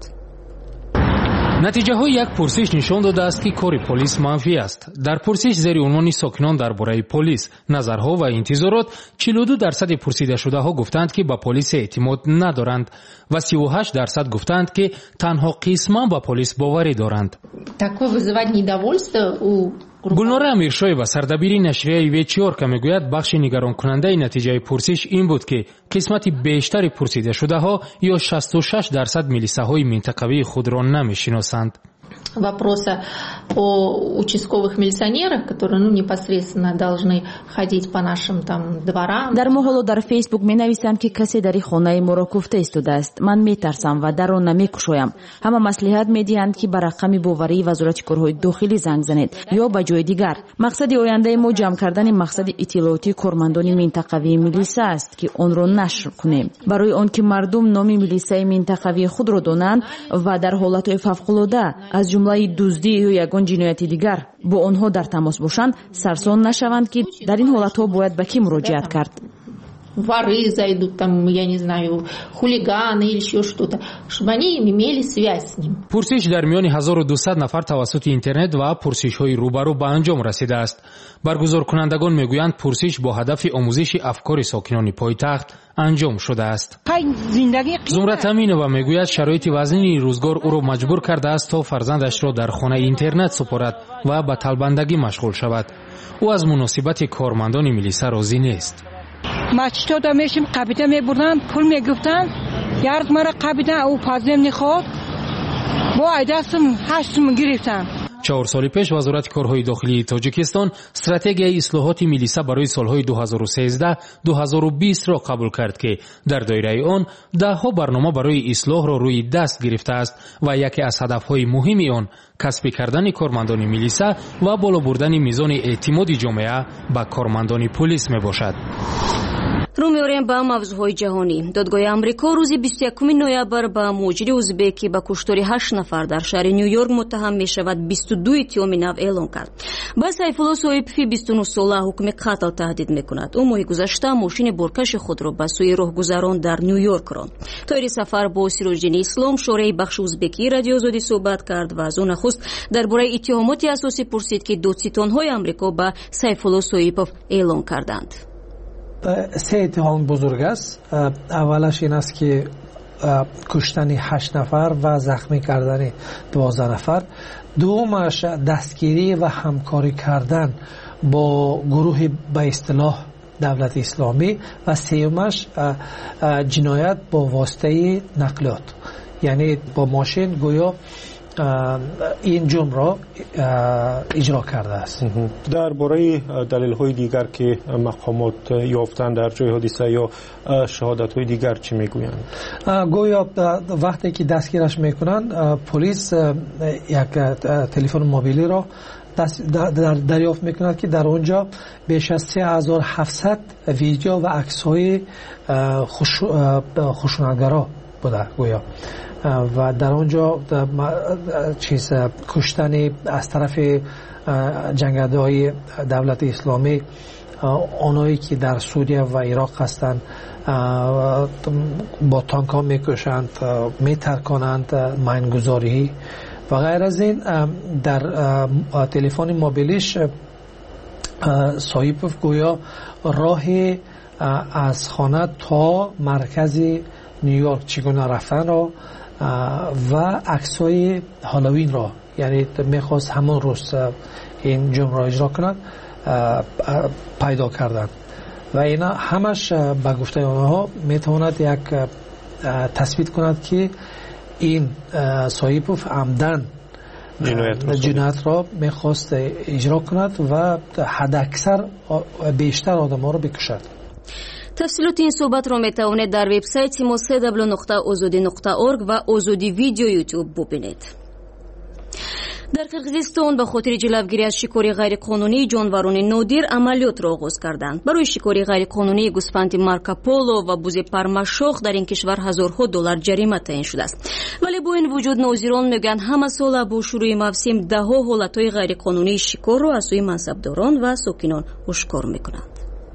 натиҷаҳои як пурсиш нишон додааст ки кори полис манфӣ аст. дар пурсиш зери унвони сокинон дар бораи полис, назарҳо ва интизорот чилу ду дарсади пурсидашудаҳо гуфтанд ки ба полис эътимод надоранд ва сию ҳашт дарсад гуфтанд ки танҳо қисман ба полис боварӣ доранд. Такое вызывать недовольство у гулнора амиршоева сардабири нашрияи вечиорка мегӯяд бахши нигаронкунандаи натиҷаи пурсиш ин буд ки қисмати бештари пурсидашудаҳо ё шасту шаш дарсад милисаҳои минтақавии худро намешиносанд. Вопроса о участковых милиционерах, которые ну, непосредственно должны ходить по нашим там дворам. در ما حالا در فیسبوک می نویسند که کسی در خانه ما را کوفته ایستاده است. من می ترسم و در آن نمی کشایم. همه مصلحت می دهند که به رقم باوری وزارت کارهای داخلی زنگ زنید یا به جای دیگر. مقصد آینده ما جمع کردن مقصد اطلاعاتی کارمندان منطقوی میلیسا است که آن را نشر کنیم. برای آنکه مردم نام میلیسای منطقوی خود را دانند و در حالت فوق‌العاده از جمله دزدی یا یگان جنایت دیگر با آنها در تماس باشند، سرسان نشوند که در این حالتها باید به کی مراجعت کرد. воры зайдут, там, я не знаю, хулиганы или еще что-то, чтобы они имели связь с ним. پرسش در میان هزار و دویست نفر توسط اینترنت و پرسش‌های روبرو به انجام رسیده است. برگزار کنندگان میگویند پرسش با هدف آموزش افکار ساکنان پایتخت انجام شده است. زمرت امینова میگوید شرایط وضعی روزگار او را مجبور کرده است تا فرزندش را در خانه اینترنت سپارد و به طلبندگی مشغول شود. او از مناسبت کارمندان ملیسا راضی نیست. مچتا دا میشیم قبیده میبردن پول میگفتن یارد مرا قبیده او پازم نخواد با ایدستم هشتم گرفتن. چهار سال پیش وزارت کارهای داخلی تاجیکستان استراتژی اصلاحات ملیسا برای سالهای دو هزار و سیزده تا دو هزار و بیست را قبول کرد که در دایره آن دهها برنامه برای اصلاح را روی دست گرفته است و یکی از هدفهای مهم آن کسب کردن کارمندان ملیسا و بالا بردن میزان اعتماد جامعه به کارمندان پلیس می باشد. رو می‌آوریم به موضوعهای جهانی. دادگاه آمریکا روز بیست و یکم نوامبر به مهاجر ازبکی به کشتار هشت نفر در شهر نیویورک متهم می‌شود بیست و دو اتهام نو اعلام کرد. با سیفالله صایپی بیست و نه ساله حکم قتل تهدید می‌کند. او ماه گذشته ماشین بارکش خود را به سوی راهگذران در نیویورک راند. طایر سفر با سیروجدین اسلام شورای بخش ازبکی رادیو آزادی صحبت کرد و از آن نخست درباره اتهامات اساسی پرسید که دادستان‌های آمریکا به سیفالله صایپov اعلام کردند. سه اتهام بزرگ است. اولش این است که کشتن هشت نفر و زخمی کردن دوازده نفر. دومش دستگیری و همکاری کردن با گروه به اصطلاح دولت اسلامی و سومش جنایت با واسطه نقلیات، یعنی با ماشین گویا این جرم را اجرا کرده است. درباره دلیل‌های دیگر که مقامات یافتن در جای حادثه یا شهادت‌های دیگر چی میگویند؟ گویا وقتی که دستگیرش میکنند پلیس یک تلفن موبیلی را در دریافت میکند که در اونجا بیش از سه هزار و هفتصد ویدیو و عکس‌های خشونتگرا بوده گویا و در اونجا چیز کشتن از طرف جنگنده‌های دولت اسلامی، آنهایی که در سوریه و عراق هستند با تانک ها میکشند، میترکانند، ماینگذاری و غیر از این. در تلفن موبیلیش صایپov گویا راه از خانه تا مرکز نیویورک چگونه رفتن را و عکس‌های هالووین را، یعنی میخواست همون روز این جرم را اجرا کند، پیدا کردند و اینا همش به گفته آنها میتواند یک تثبیت کند که این صایپov عمدن جنایت را میخواست اجرا کند و حداکثر بیشتر آدم ها را بکشد. تفصیلات این صحبت را میتوانید در وبسایت ما سه دبلیو نقطه آزادی نقطه اورگ و آزادی ویدیو یوتیوب ببینید. در قرقیزستان به خاطر جلوگیری از شکار غیرقانونی جانوران نادر عملیات را آغاز کردند. برای شکار غیرقانونی گوسفند مارکاپولو و بز پرمشاخ در این کشور هزارها دلار جریمه تعیین شده است. ولی با این وجود ناظران میگن همه سال با شروع موسم ده ها حالتهای غیرقانونی شکار را از سوی منصبداران و ساکنان آشکار میکنند.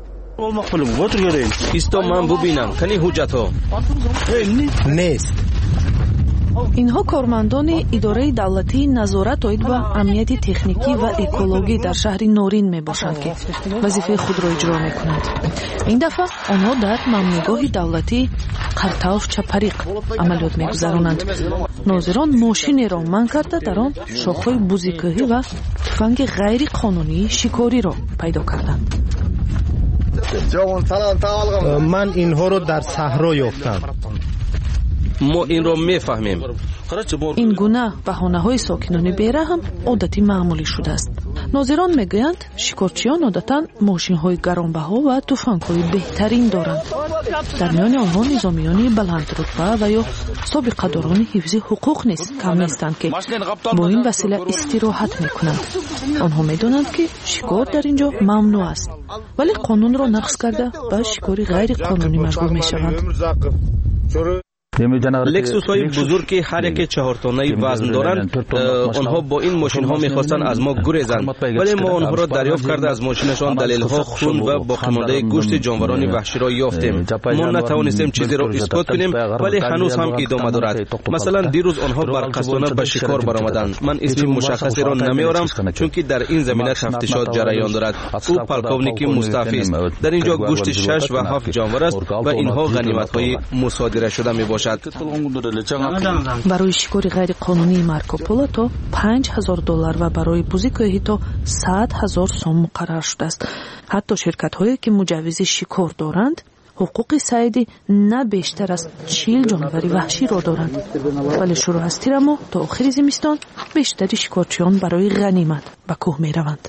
ایستا من ببینم کنی حجت ها نیست. اینها کارمندان اداره دولتی نظارت اوید و امنیت تکنیکی و اکولوژی در شهر نورین می باشند که وظیفه خود را اجرا می کنند. این دفعه آنها در ممنوعگاه دولتی قرطاف چپریق عملیات می گذرانند. ناظران ماشین را من کرده در آن شاخهای بوزیکهی و تفنگ غیر قانونی شکاری را پیدا کردند. من اینها رو در صحرا یافتم. ما این رو میفهمیم. این گونه بهانه‌های ساکنان بیرحم عادتی معمولی شده است. ناظران میگویند شکارچیان عادتا ماشین‌های گرانبها و تفنگ‌های بهترین دارند. در میان آنها نظامیان بلندرتبه و یا سابقه‌داران حفظ حقوق نیز کم نیستند که با این وسیله استراحت میکنند. آنها میدانند که شکار در اینجا ممنوع است، ولی قانون را نقض کرده به شکاری غیر قانونی مشغول میشوند. لکسوس های بزرگ که هر یک چهار تنه وزن دارند، آنها با این ماشین ها میخواستند از ما گریزند، ولی ما آنها را دریافت کرده از ماشینشان دلیل ها خون و باقی مانده گوشت جانوران وحشی را یافتیم. ما نتوانستیم چیزی را اثبات کنیم، ولی هنوز هم ادامه دارد. مثلا دیروز آنها برقصدانه به شکار برآمدند. من اسم مشخصی را نمیارم چون که در این زمینه تفتیشات جریان دارد. او پالکوونیک مستعفی است. در اینجا گوشت شش و هفت جانور است و اینها غنیمت های مصادره شده می باشد. барои шикори ғайриқонунии маркополо то панҷ ҳазор доллар ва барои бузикӯҳӣ то сад ҳазор сом муқаррар шудааст. ҳатто ширкатҳое ки муҷаввизи шикор доранд ҳуқуқи сайди на бештар аз чил ҷонвари ваҳширо доранд. вале шурӯъ аз тира моҳ то охири зимистон бештари шикорчиён барои ғанимат ба кӯҳ мераванд.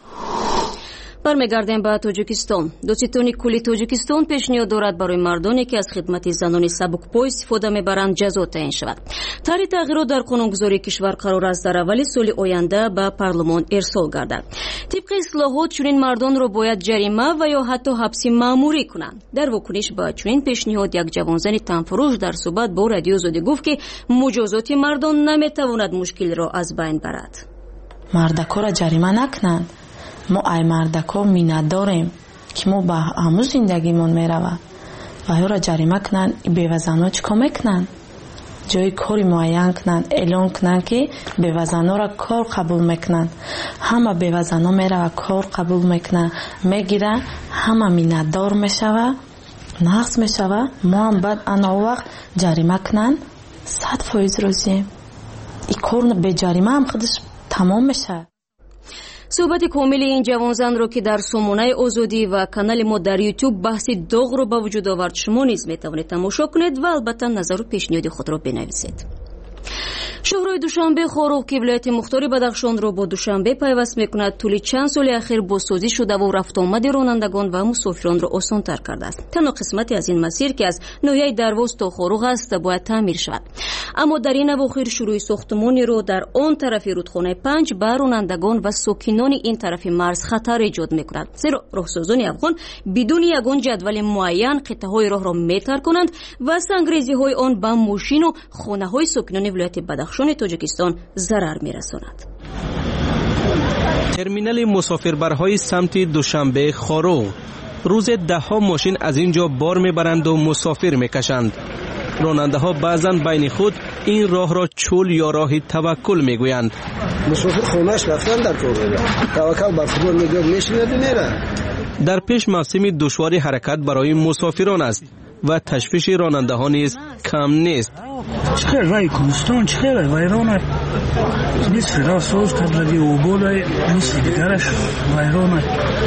бармегардем ба тоҷикистон. дочитони кули тоҷикистон пешниҳод дорад барои мардоне ки аз хидмати занони сабукпой истифода мебаранд ҷазо таъин шавад. тарҳи тағйирот дар қонунгузории кишвар қарор аст дар аввали соли оянда ба парлумон эрсол гардад. тибқи ислоҳот чунин мардонро бояд ҷарима ва ё ҳатто ҳабси маъмурӣ кунанд. дар вокуниш ба чунин пешниҳод як ҷавонзани танфурӯш дар суҳбат бо радио озодӣ гуфт ки муҷозоти мардон наметавонад мушкилиро аз байн барад. мардакора ҷарима накунанд. мо ай мардако миннатдорем ки мо ба ҳаму зиндагимон меравад ва ёро ҷарима кунанд. бевазанҳо чӣ кор мекунанд? ҷои кори муайян кунанд, эълон кунанд ки бевазанҳоро кор қабул мекунанд. ҳама бевазанҳо мерава кор қабул мекунанд, мегира, ҳама миннатдор мешава, нақс мешава. мо ҳам баъд ана вақт ҷарима кунанд, сад фоиз розием. ин кор беҷарима ҳам худаш тамом мешавад. суҳбати комили ин ҷавонзанро ки дар сомонаи озодӣ ва канали мо дар ютуб баҳси доғро ба вуҷуд овард шумо низ метавонед тамошо кунед ва албатта назару пешниҳоди худро бинависед. шоҳрои душанбе хоруғ ки вилояти мухтори бадахшонро бо душанбе пайваст мекунад, тӯли чанд соли ахир бозсозӣ шудаву рафтуомади ронандагон ва мусофиронро осонтар кардааст. танҳо қисмате аз ин масир ки аз ноҳияи дарвоз то хоруғ аст бояд таъмир шавад. аммо дар ин авохир шурӯи сохтмонеро дар он тарафи рудхонаи панҷ ба ронандагон ва сокинони ин тарафи марз хатар эҷод мекунад, зеро роҳсозони афғон бидуни ягон ҷадвали муайян қиттаҳои роҳро метарконанд ва сангрезиҳои он ба мошину хонаҳои сокинони вилояти бадахшони тоҷикистон зарар мерасонад. терминали мусофирбарҳои самти душанбе хоруғ. рӯзе даҳҳо мошин аз ин ҷо бор мебаранду мусофир мекашанд. ронандаҳо баъзан байни худ ин роҳро чӯл ё роҳи таваккул мегӯянд. мусофир хонааш рафтан дар кор мебарад. таваккал бар худо мегӯяд мешинаду мера. дар пеш мавсими душвори ҳаракат барои мусофирон аст ва ташвиши ронандаҳо низ кам нест. чихел вай кунистон чихел вайрона нисфи рав соз кардлади ободай нисфи дигараш вайрона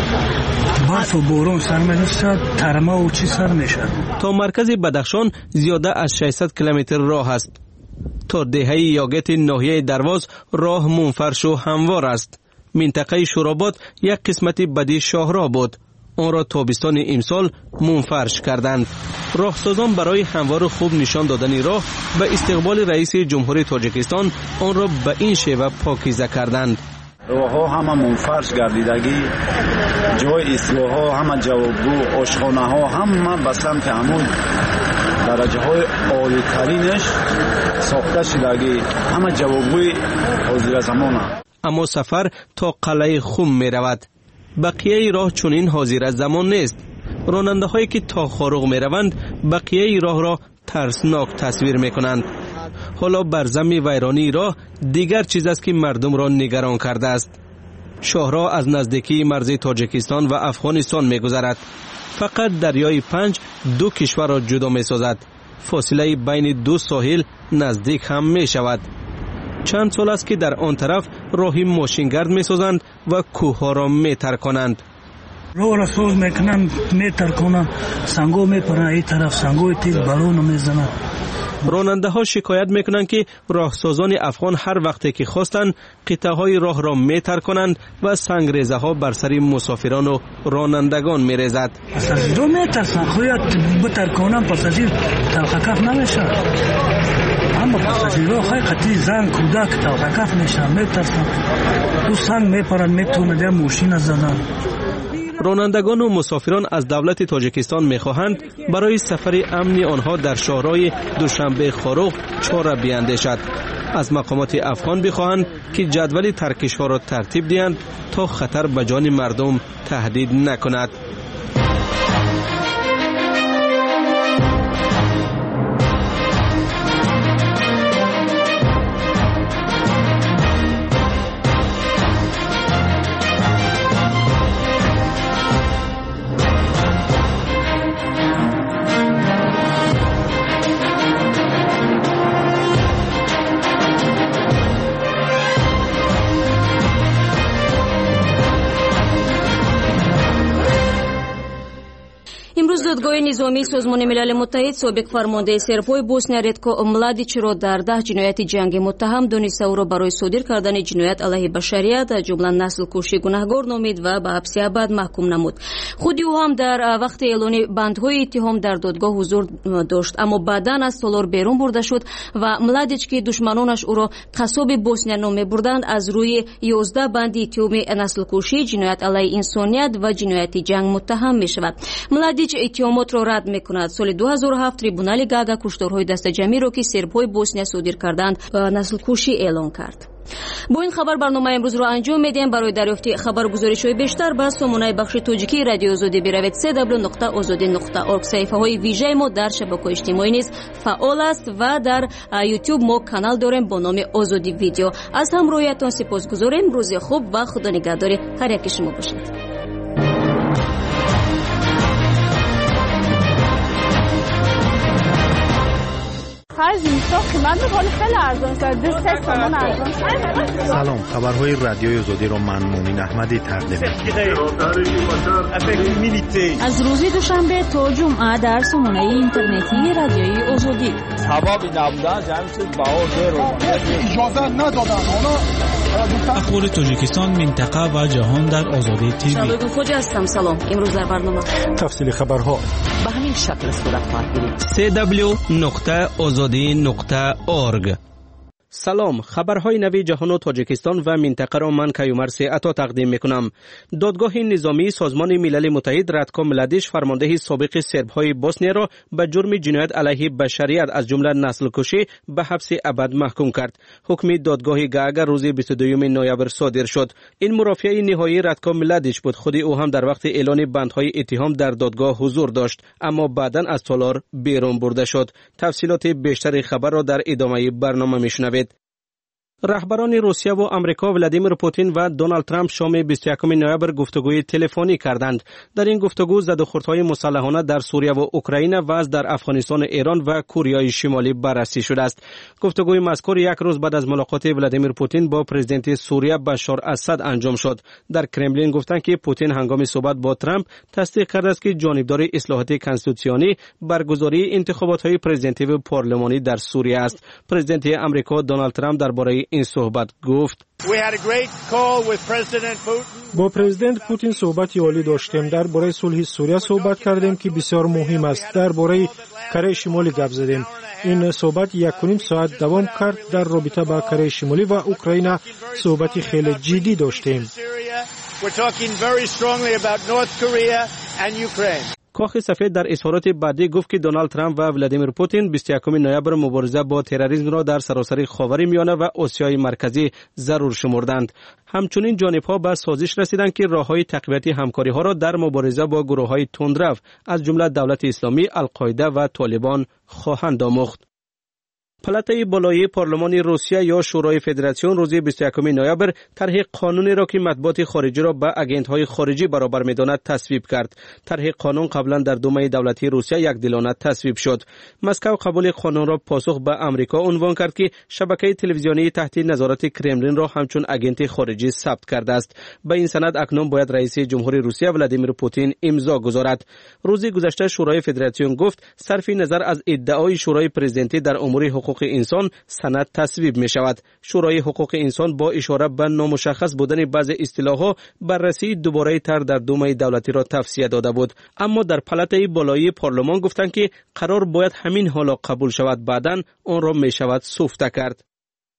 барфу борон сар мешавад, тармаву чӣ сар мешавад. то маркази бадахшон зиёда аз шашсад километр роҳ аст. то деҳаи ёгети ноҳияи дарвоз роҳ мунфаршу ҳамвор аст. минтақаи шуробот як қисмати бади шоҳроҳ буд. онро тобистони имсол мунфарш карданд. роҳсозон барои ҳамвору хуб нишон додани роҳ ба истиқболи раиси ҷумҳури тоҷикистон онро ба ин шева покиза карданд. роҳҳо ҳама мунфарш гардидагӣ, ҷои ислоҳҳо ҳама ҷавобгӯ, ошхонаҳо ҳама ба самти ҳамун дараҷаҳои олитаринаш сохта шудагӣ, ҳама ҷавобгӯи ҳозиразамона. аммо сафар то қалъаи хум меравад. бақияи роҳ чунин ҳозиразамон нест. ронандаҳое ки то хоруғ мераванд бақияи роҳро тарснок тасвир мекунанд. ҳоло бар замми вайронии роҳ дигар чиз аст ки мардумро нигарон кардааст. шоҳроҳ аз наздикии марзи тоҷикистон ва афғонистон мегузарад. фақат дарёи панҷ ду кишварро ҷудо месозад. фосилаи байни ду соҳил наздик ҳам мешавад. чанд сол аст ки дар он тараф роҳи мошингард месозанд ва кӯҳҳоро метарконанд. роҳро соз мекунанд, метарконанд, санго мепаранд, ин тараф сангои тез балоно мезананд. ронандаҳо шикоят мекунанд ки роҳсозони афғон ҳар вақте ки хостанд қиттаҳои роҳро метарконанд ва сангрезаҳо бар сари мусофирону ронандагон мерезад. пассажиро метарсанд, хояд битарконанд, пассажир талхакаф намешавад. аммо пассажиро ҳақиқати зан кӯдак талхакаф мешаванд, метарсанд. ду санг мепаранд, метавонад як мошина задан. رانندگان و مسافران از دولت تاجیکستان می‌خواهند برای سفر امنی آنها در شهرهای دوشنبه خاروق چاره بیاندیشد. از مقامات افغان بخواهند که جدول ترکش‌ها را ترتیب دهند تا خطر به جان مردم تهدید نکند. امروز دادگاه نظامی سازمان ملل متحد سابق فرمانده سربهای بوسنیا ردکو ملادیچ را در ده جنایت جنگی متهم دانسته او را برای صادر کردن جنایت علیه بشریت از جمله نسل کشی گناهکار نامید و به حبس ابد محکوم نمود. خود او هم در وقت اعلان بندهای اتهام در دادگاه حضور داشت، اما بعداً از تالار بیرون برده شد و ملادیچ که دشمنانش او را قصاب بوسنیا نام بردند از روی یازده بند اتهام نسل کشی، جنایت علیه انسانیت و جنایت جنگ متهم می شود. ملادیچ اتهامات را رد میکند. سال دو هزار و هفت تریبونال گاگا کشتارهای دست جمعی را که سربهای بوسنیا صادر کردند نسل کشی اعلان کرد. با این خبر برنامه امروز را انجام میدیم. برای دریافت خبرگزاری‌های بیشتر به سامانه بخش توجیکی رادیو آزادی بروید دبلیو دبلیو دبلیو نقطه آزادی نقطه اورگ. صفحه‌های ویژه ما در شبکه‌های اجتماعی نیز فعال است و در یوتیوب ما کانال داریم با نام آزادی ویدیو. از همراهیتان سپاسگزاریم. روز خوب و خدا نگهدار هر یک شما باشد. سلام، خبرهای رادیوی آزادی را من مومن احمدی تقدیم می‌کنم. از روز دوشنبه تا جمعه در سامانه اینترنتی رادیوی آزادی. سبب نبودن جمعیت باور رو اجازه ندادن. اخبار تاجیکستان، منطقه و جهان در آزادی تیوی. شباب خوش هستم. سلام. امروز در برنامه تفصیل خبرها به همین شکل صورت خواهد گرفت. دبلیو دبلیو دبلیو نقطه آزادی نقطه اورگ. سلام، خبرهای نوی جهان و تاجیکستان و منطقه را من کیومرث عطا تقدیم میکنم. دادگاه نظامی سازمان ملل متحد ردکو ملادیچ فرمانده سابق سربهای بوسنیا را به جرم جنایت علیه بشریت از جمله نسل کشی به حبس ابد محکوم کرد. حکم دادگاه گاگا روز بیست و دوم نوامبر صادر شد. این مرافعه نهایی ردکو ملادیچ بود. خود او هم در وقت اعلان بندهای اتهام در دادگاه حضور داشت، اما بعداً از تالار بیرون برده شد. تفصیلات بیشتر خبر را در ادامه برنامه میشنوید. رهبران روسیه و آمریکا ولادیمیر پوتین و دونالد ترامپ شام بیست و یکم نوامبر گفتگوی تلفنی کردند. در این گفتگو زدوخوردهای مسلحانه در سوریه و اوکراین و از در افغانستان، ایران و کوریای شمالی بررسی شده است. گفتگوی مذکور یک روز بعد از ملاقات ولادیمیر پوتین با پرزیدنت سوریه بشار اسد انجام شد. در کرملین گفتند که پوتین هنگام صحبت با ترامپ تصدیق کرده است که جانبدار اصلاحات کنستیتوسیونی برگزاری انتخابات‌های پرزیدنتی و پارلمانی در سوریه است. پرزیدنت آمریکا دونالد ترامپ درباره این صحبت گفت: با پرزیدنت پوتین صحبتی عالی داشتیم. درباره صلح سوریه صحبت کردیم که بسیار مهم است. درباره کره شمالی گپ زدیم. این صحبت یک و نیم ساعت دوام کرد. در رابطه با کره شمالی و اوکراین صحبتی خیلی جدی داشتیم. کاخ سفید در اظهارات بعدی گفت که دونالد ترامپ و ولادیمیر پوتین بیست و یکم نوامبر مبارزه با تروریسم را در سراسر خاورمیانه و آسیای مرکزی ضرور شمردند. همچنین جانب‌ها به سازش رسیدند که راه‌های تقویت همکاری‌ها را در مبارزه با گروه‌های تندرو از جمله دولت اسلامی، القاعده و طالبان خواهند آموخت. پلاتای بالای پارلمان روسیه یا شورای فدراسیون روز بیست و یکم نوامبر طرح قانونی را که مطبوعات خارجی را به آگنت‌های خارجی برابر می‌داند تصویب کرد. طرح قانون قبلا در دومه دولتی روسیه یک دلانه تصویب شد. مسکو قبول قانون را پاسخ به آمریکا عنوان کرد که شبکه تلویزیونی تحت نظارت کرملین را همچون آگنت خارجی ثبت کرده است. به این سند اکنون باید رئیس جمهوری روسیه ولادیمیر پوتین امضا گذارد. روز گذشته شورای فدراسیون گفت صرف نظر از ادعای شورای پرزیدنتی در امور حقوق انسان سند تصویب می شود. شورای حقوق انسان با اشاره به نامشخص بودن بعضی اصطلاح‌ها بررسی دوباره تر در دومه دولتی را توصیه داده بود، اما در پلاتای بالایی پارلمان گفتند که قرار باید همین حالا قبول شود، بعداً آن را می شود سفته کرد.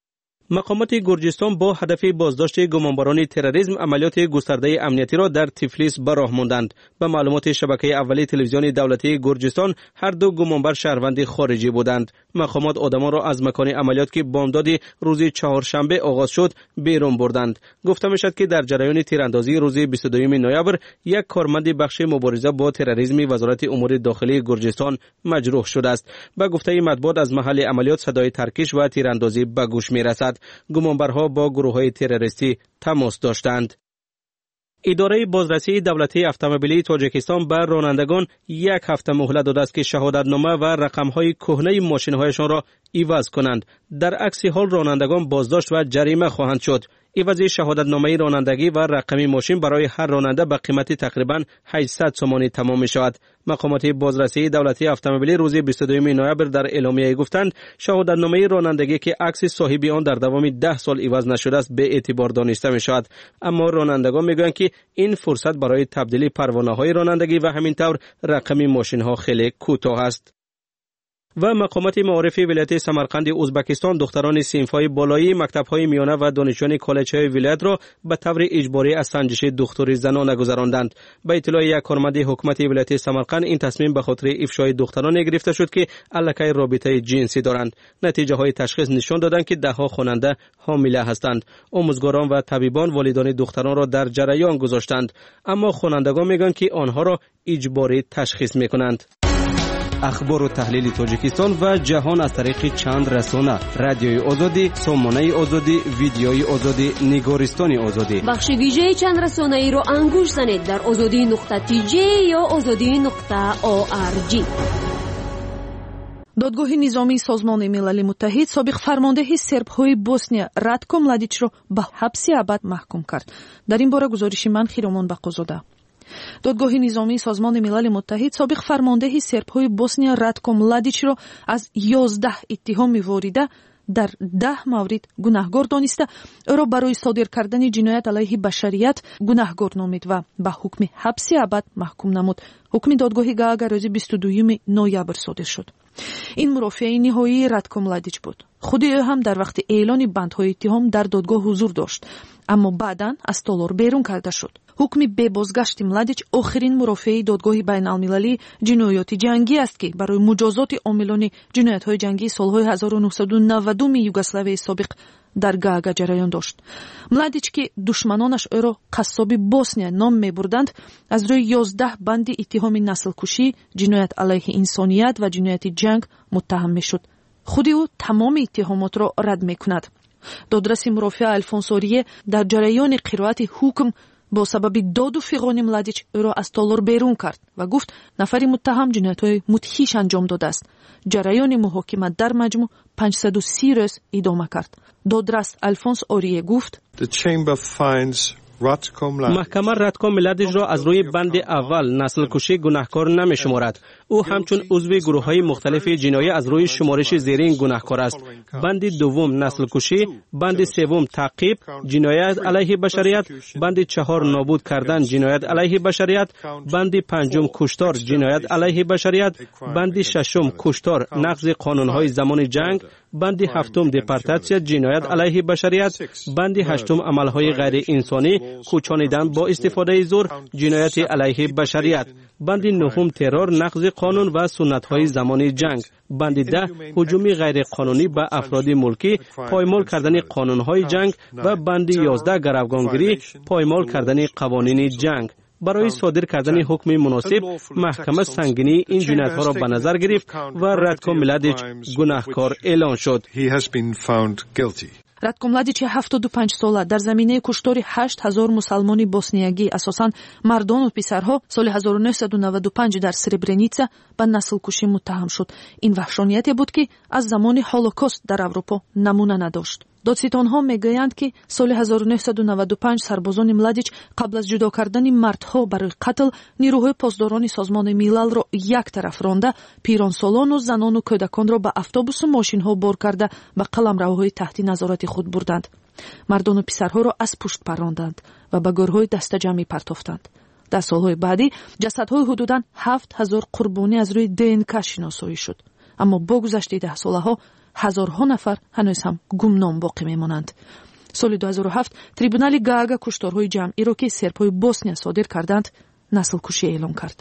مقامات گرجستان با هدف بازداشت گمانبران تروریسم عملیات گسترده امنیتی را در تیفلیس به راه ماندند. به معلومات شبکه اولی تلویزیون دولتی گرجستان، هر دو گمانبر شهروند خارجی بودند. مقامات آدمان را از مکان عملیات که بامداد روز چهارشنبه آغاز شد بیرون بردند. گفته میشد که در جریان تیراندازی روز بیست و دوم نوامبر یک کارمند بخش مبارزه با تروریسم وزارت امور داخلی گرجستان مجروح شده است. به گفته مطبوعات از محل عملیات صدای ترکش و تیراندازی به گوش میرسد. گمانبرها با گروه‌های تروریستی تماس داشتند. اداره بازرسی دولتی اتومبیلی تاجیکستان به رانندگان یک هفته مهلت داده است که شهادتنامه و رقم‌های کهنه ماشین‌هایشان را عوض کنند. در عکس حال رانندگان بازداشت و جریمه خواهند شد. عوض شهادتنامه رانندگی و رقم ماشین برای هر راننده به قیمت تقریباً هشتصد سومانی تمام می شود. مقامات بازرسی دولتی اتومبیلی روز بیست و دوم نوامبر در اعلامیه گفتند شهادتنامه رانندگی که عکس صاحب آن در دوام ده سال عوض نشده است به اعتبار دانسته می شود. اما رانندگان می گویند که این فرصت برای تبدیل پروانه های رانندگی و همینطور رقم ماشین ها خیلی کوتاه است. و مقامات معارف ولایت سمرقند ازبکستان دختران صنف‌های بالایی مکتب‌های میانه و دانشجویان کالج‌های ولایت را به طور اجباری از سنجش دکتری زنانه گذراندند. به اطلاع یک کارمند حکومت ولایت سمرقند این تصمیم به خاطر افشای دختران گرفته شد که الکی رابطه جنسی دارند. نتیجه های تشخیص نشان دادند که ده ها خواننده حامله هستند. آموزگاران و طبیبان والدان دختران را در جریان گذاشتند، اما خوانندگان میگن که آنها را اجباری تشخیص میکنند. اخبار و تحلیل تاجیکستان و جهان از طریق چند رسانه: رادیوی آزادی، سامانه آزادی، ویدیوی آزادی، نگارستان آزادی. بخش ویژه چند رسانه ای رو انگوش زنید در آزادی نقطه تی جی یا آزادی نقطه او آر جی. دادگاه نظامی سازمان ملل متحد سابق فرمانده سرب‌های بوسنیا راتکو ملادیچ را به حبس ابد محکوم کرد. در این باره گزارش من خیرامان بقازاده. دادگاه نظامی سازمان ملل متحد سابق فرمانده سرب‌های بوسنیا راتکو ملادیچ را از یازده اتهام واریده در ده مورد گناهکار دانسته او را برای صادر کردن جنایت علیه بشریت گناهکار نامید و به حکم حبس ابد محکوم نمود. حکم دادگاه گاگا روز بیست و دوم نوامبر صادر شد. این مرافعه نهایی راتکو ملادیچ بود. خود او هم در وقت اعلان بندهای اتهام در دادگاه حضور داشت، اما بعداً از تالار بیرون کرده شد. حکم به بازگشت ملادیچ آخرین مرافعه دادگاه بین‌المللی جنایات جنگی است که برای مجازات عاملان جنایت‌های جنگی سال‌های هزار و نهصد و نود یوگسلاوی سابق در گاگا جریان داشت. ملادیچ که دشمنانش او را قصاب بوسنیا نام می‌بردند، از روی یازده بند اتهام نسل کشی، جنایت علیه انسانیت و جنایت جنگ متهم می‌شد. خود او تمام اتهامات را رد می‌کند. دادرس مرافع الفونسوریه در جریان قرائت حکم با سبب داد و فغان ملادیچ او را از تالار بیرون کرد و گفت نفر متهم جنایت‌های مدهش انجام داده است. جریان محاکمه در مجموع پانصد و سی روز ادامه کرد. دادرس الفونس اوریه گفت محکمه راتکو ملادیچ را از روی بند اول نسل کشی گناهکار نمی شمارد. او همچون عضو گروه های مختلف جنایی از روی شمارش زیرین گناهکار است. بند دوم نسل کشی، بند سوم تعقیب جنایت علیه بشریت، بند چهار نابود کردن جنایت علیه بشریت، بند پنجم کشتار جنایت علیه بشریت، بند ششم کشتار نقض قانون های زمان جنگ، بند هفتم دپارتاسیا جنایت علیه بشریت، بند هشتم عمل های غیر انسانی کوچانیدن با استفاده زور جنایت علیه بشریت، بند نهم ترور نقض قانون و سنت های زمان جنگ، بند ده هجوم غیر قانونی به افراد ملکی پایمال کردن قانون های جنگ و بند یازده گروگانگیری پایمال کردن قوانین جنگ. برای صادر کردن حکم مناسب محکمه سنگینی این جنایت ها را به نظر گرفت و راتکو ملادیچ گناهکار اعلان شد. راتکو ملادیچ هفتاد و پنج ساله در زمینه کشتار هشت هزار مسلمانی بوسنیایی اساساً مردان و پسرها سال هزار و نهصد و نود و پنج در سربرنیتسا به نسل کشی متهم شد. این وحشانیتی بود که از زمان هولوکاست در اروپا نمونه نداشت. دادستانها میگویند که سال هزار و نهصد و نود و پنج سربازان ملادیچ قبل از جدا کردن مردها برای قتل نیروهای پاسداران سازمان ملل را یک طرف رانده، پیرانسالان و زنان و کودکان را به اتوبوس و ماشین‌ها بار کرده به قلمروهای تحت نظارت خود بردند. مردان و پسرها را از پشت پراندند و به گورهای دسته‌جمعی پرتافتند. در سالهای بعدی جسدهای حدوداً هفت هزار قربانی از روی دی ان کا شناسایی شد، اما با گذشت ده سالها ҳазорҳо нафар ҳанӯз ҳам гумном боқӣ мемонанд. соли ду ҳазору ҳафт трибунали Гаага кушторҳои ҷамъиро ки сербҳои Босния содир карданд, наслкушӣ эълон кард.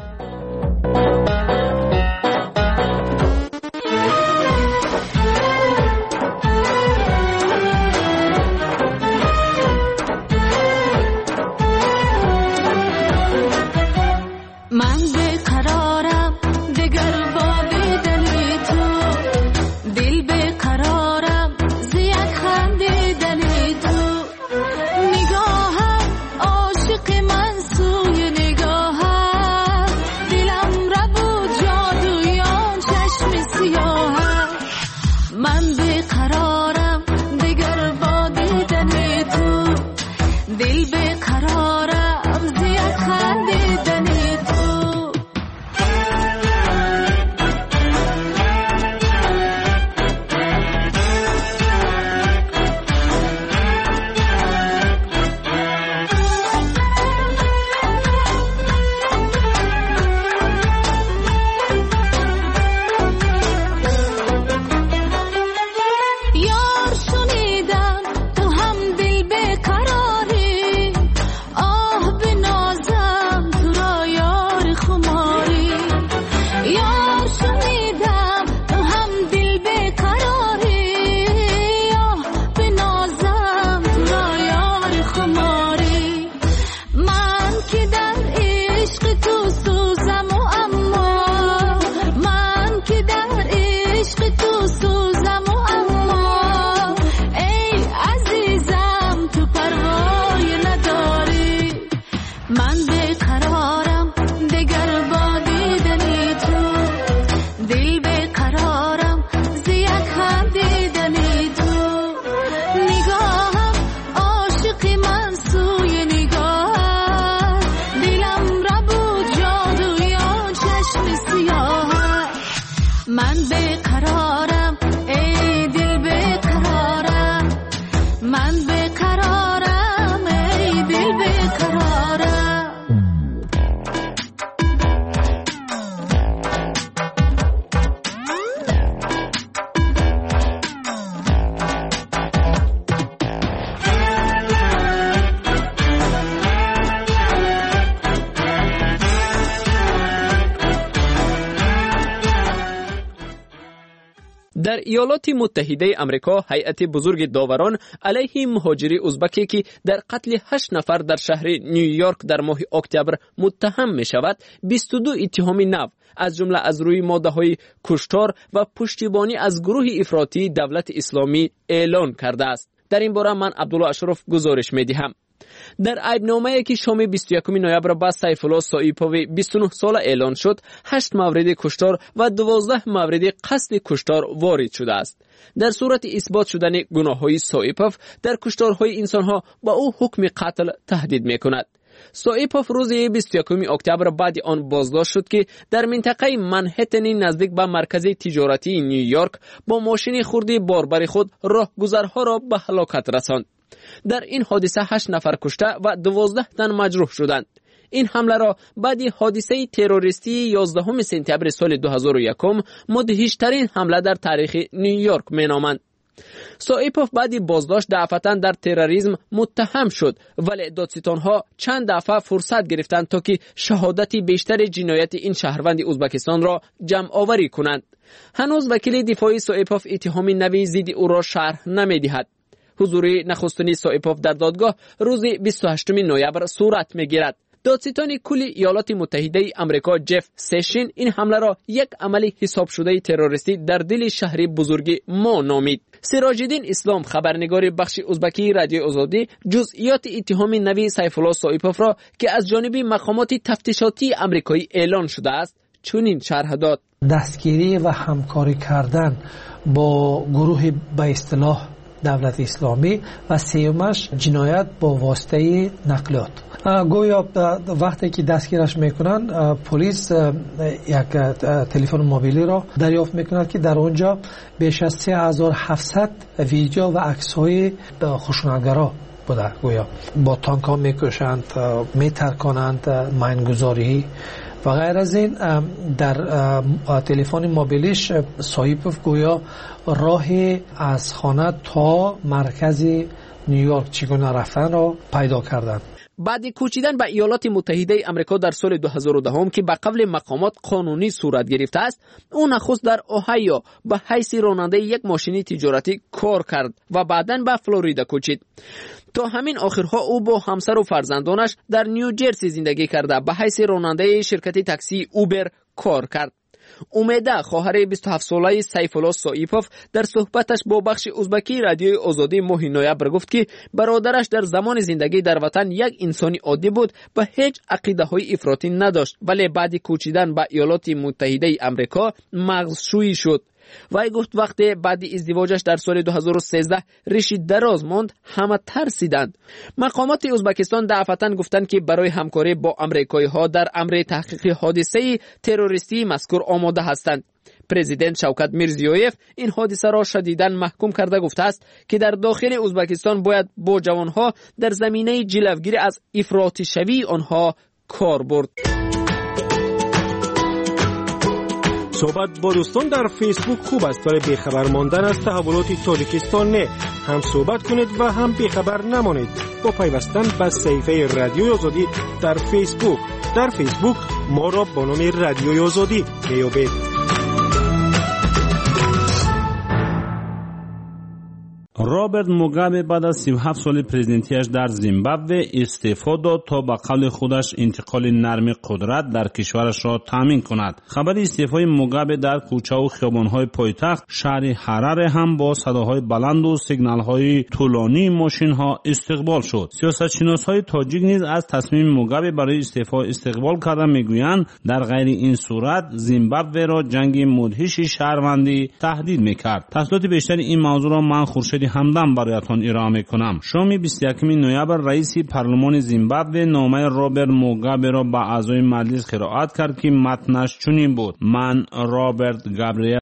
در ایالات متحده آمریکا هیئت بزرگ داوران علیه مهاجری ازبکی که در قتل هشت نفر در شهر نیویورک در ماه اکتبر متهم می شود بیست و دو اتهام نو از جمله از روی ماده‌های کشتار و پشتیبانی از گروه افراطی دولت اسلامی اعلان کرده است. در این باره من عبدالله اشرف گزارش می دهم. در عیبنامه‌ای که شام بیست و یکم نوامبر با سیف‌الله سایپوی بیست و نه ساله اعلان شد، هشت مورد کشتار و دوازده مورد قصد کشتار وارد شده است. در صورت اثبات شدن گناه‌های سایپوف در کشتارهای انسان‌ها با او حکم قتل تهدید می‌کند. سایپوف روز بیست و یکم اکتبر بعد آن بازداشت شد که در منطقه منهتن نزدیک به مرکز تجارتی نیویورک با ماشین خردی باربر خود راهگذرها را به هلاکت رساند. در این حادثه هشت نفر کشته و دوازده تن مجروح شدند. این حمله را بعد حادثه تروریستی یازدهم سپتامبر سال دو هزار و یک مدهشترین حمله در تاریخ نیویورک مینامند. سایپوف بعد بازداشت دفعتاً در تروریسم متهم شد، ولی دادستانها چند دفعه فرصت گرفتند تا که شهادت بیشتر جنایت این شهروند ازبکستان را جمع آوری کنند. هنوز وکیل دفاعی سایپوف اتهام نوی ضد او را شرح نمی‌دهد. حضور نخستین سایپوف در دادگاه روز بیست و هشتم نوامبر صورت می‌گیرد. دادستان کل ایالات متحده آمریکا جف سشین این حمله را یک عمل حساب شده تروریستی در دل شهر بزرگ ما نامید. سراج‌الدین اسلام خبرنگار بخش ازبکی رادیو آزادی جزئیات اتهام نوی سیف‌الله سایپوف را که از جانب مقامات تفتیشاتی آمریکایی اعلان شده است چنین شرح داد: دستگیری و همکاری کردن با گروه به اصطلاح دولت اسلامی و سیومش جنایت با واسطه نقلیات. گویا وقتی که دستگیرش میکنن پلیس یک تلفن موبیلی را دریافت میکند که در اونجا بیش از سه هزار و هفتصد ویدیو و عکس‌های خشونتگرا بوده. گویا با تانک ها میکشند، میترکانند، ماینگذاری و غیر از این در تلفن موبیلش صاحب گویا راه از خانه تا مرکز نیویورک چگونه رفتن را پیدا کردند. بعد کوچیدن به ایالات متحده آمریکا در سال دو هزار و ده که به قبل مقامات قانونی صورت گرفته است، او نخست در اوهایو به حیث راننده یک ماشین تجارتی کار کرد و بعداً به فلوریدا کوچید. تا همین آخرها او با همسر و فرزندانش در نیوجرسی زندگی کرده به حیث راننده شرکت تاکسی اوبر کار کرد. امیده خواهر بیست و هفت ساله سیف الله سایپوف در صحبتش با بخش ازبکی رادیوی آزادی ماه نوامبر گفت که برادرش در زمان زندگی در وطن یک انسانی عادی بود و هیچ عقیده‌های افراطی نداشت، ولی بعد کوچیدن به ایالات متحده آمریکا مغزشویی شد. وی گفت وقتی بعد ازدواجش در سال دو هزار و سیزده ریشی دراز ماند، همه ترسیدند. مقامات ازبکستان دفعتاً گفتند که برای همکاری با آمریکایی ها در امر تحقیق حادثه تروریستی مذکور آماده هستند. پرزیدنت شوکت میرزیویف این حادثه را شدیداً محکوم کرده گفته است که در داخل ازبکستان باید با جوانها در زمینه جلوگیری از افراطی شوی آنها کار برد. صحبت با دوستان در فیسبوک خوب است، ولی بیخبر ماندن از تحولات تاجیکستان نه. هم صحبت کنید و هم بیخبر نمانید با پیوستن به صفحه رادیوی آزادی در فیسبوک. در فیسبوک ما را با نام رادیوی آزادی میابید. رابرت موگابه بعد از سی و هفت سال پرزیدنتیش در زیمبابوه استعفا داد تا به قول خودش انتقال نرم قدرت در کشورش را تامین کند. خبر استعفای موگابه در کوچه و خیابان‌های پایتخت شهر حراره هم با صداهای بلند و سیگنال‌های طولانی ماشین‌ها استقبال شد. سیاستشناس‌های تاجیک نیز از تصمیم موگابه برای استعفا استقبال کرده میگویند در غیر این صورت زیمبابوه را جنگ مدهش شهروندی تهدید می‌کرد. تفصیلات بیشتر این موضوع را من خورشید همدم برایتان ارائه میکنم. شام بیست و یکم نوامبر رئیس پارلمان زیمبابوه نامه رابرت موگابه را به اعضای مجلس قرائت کرد که متنش چنین بود: من رابرت گابریل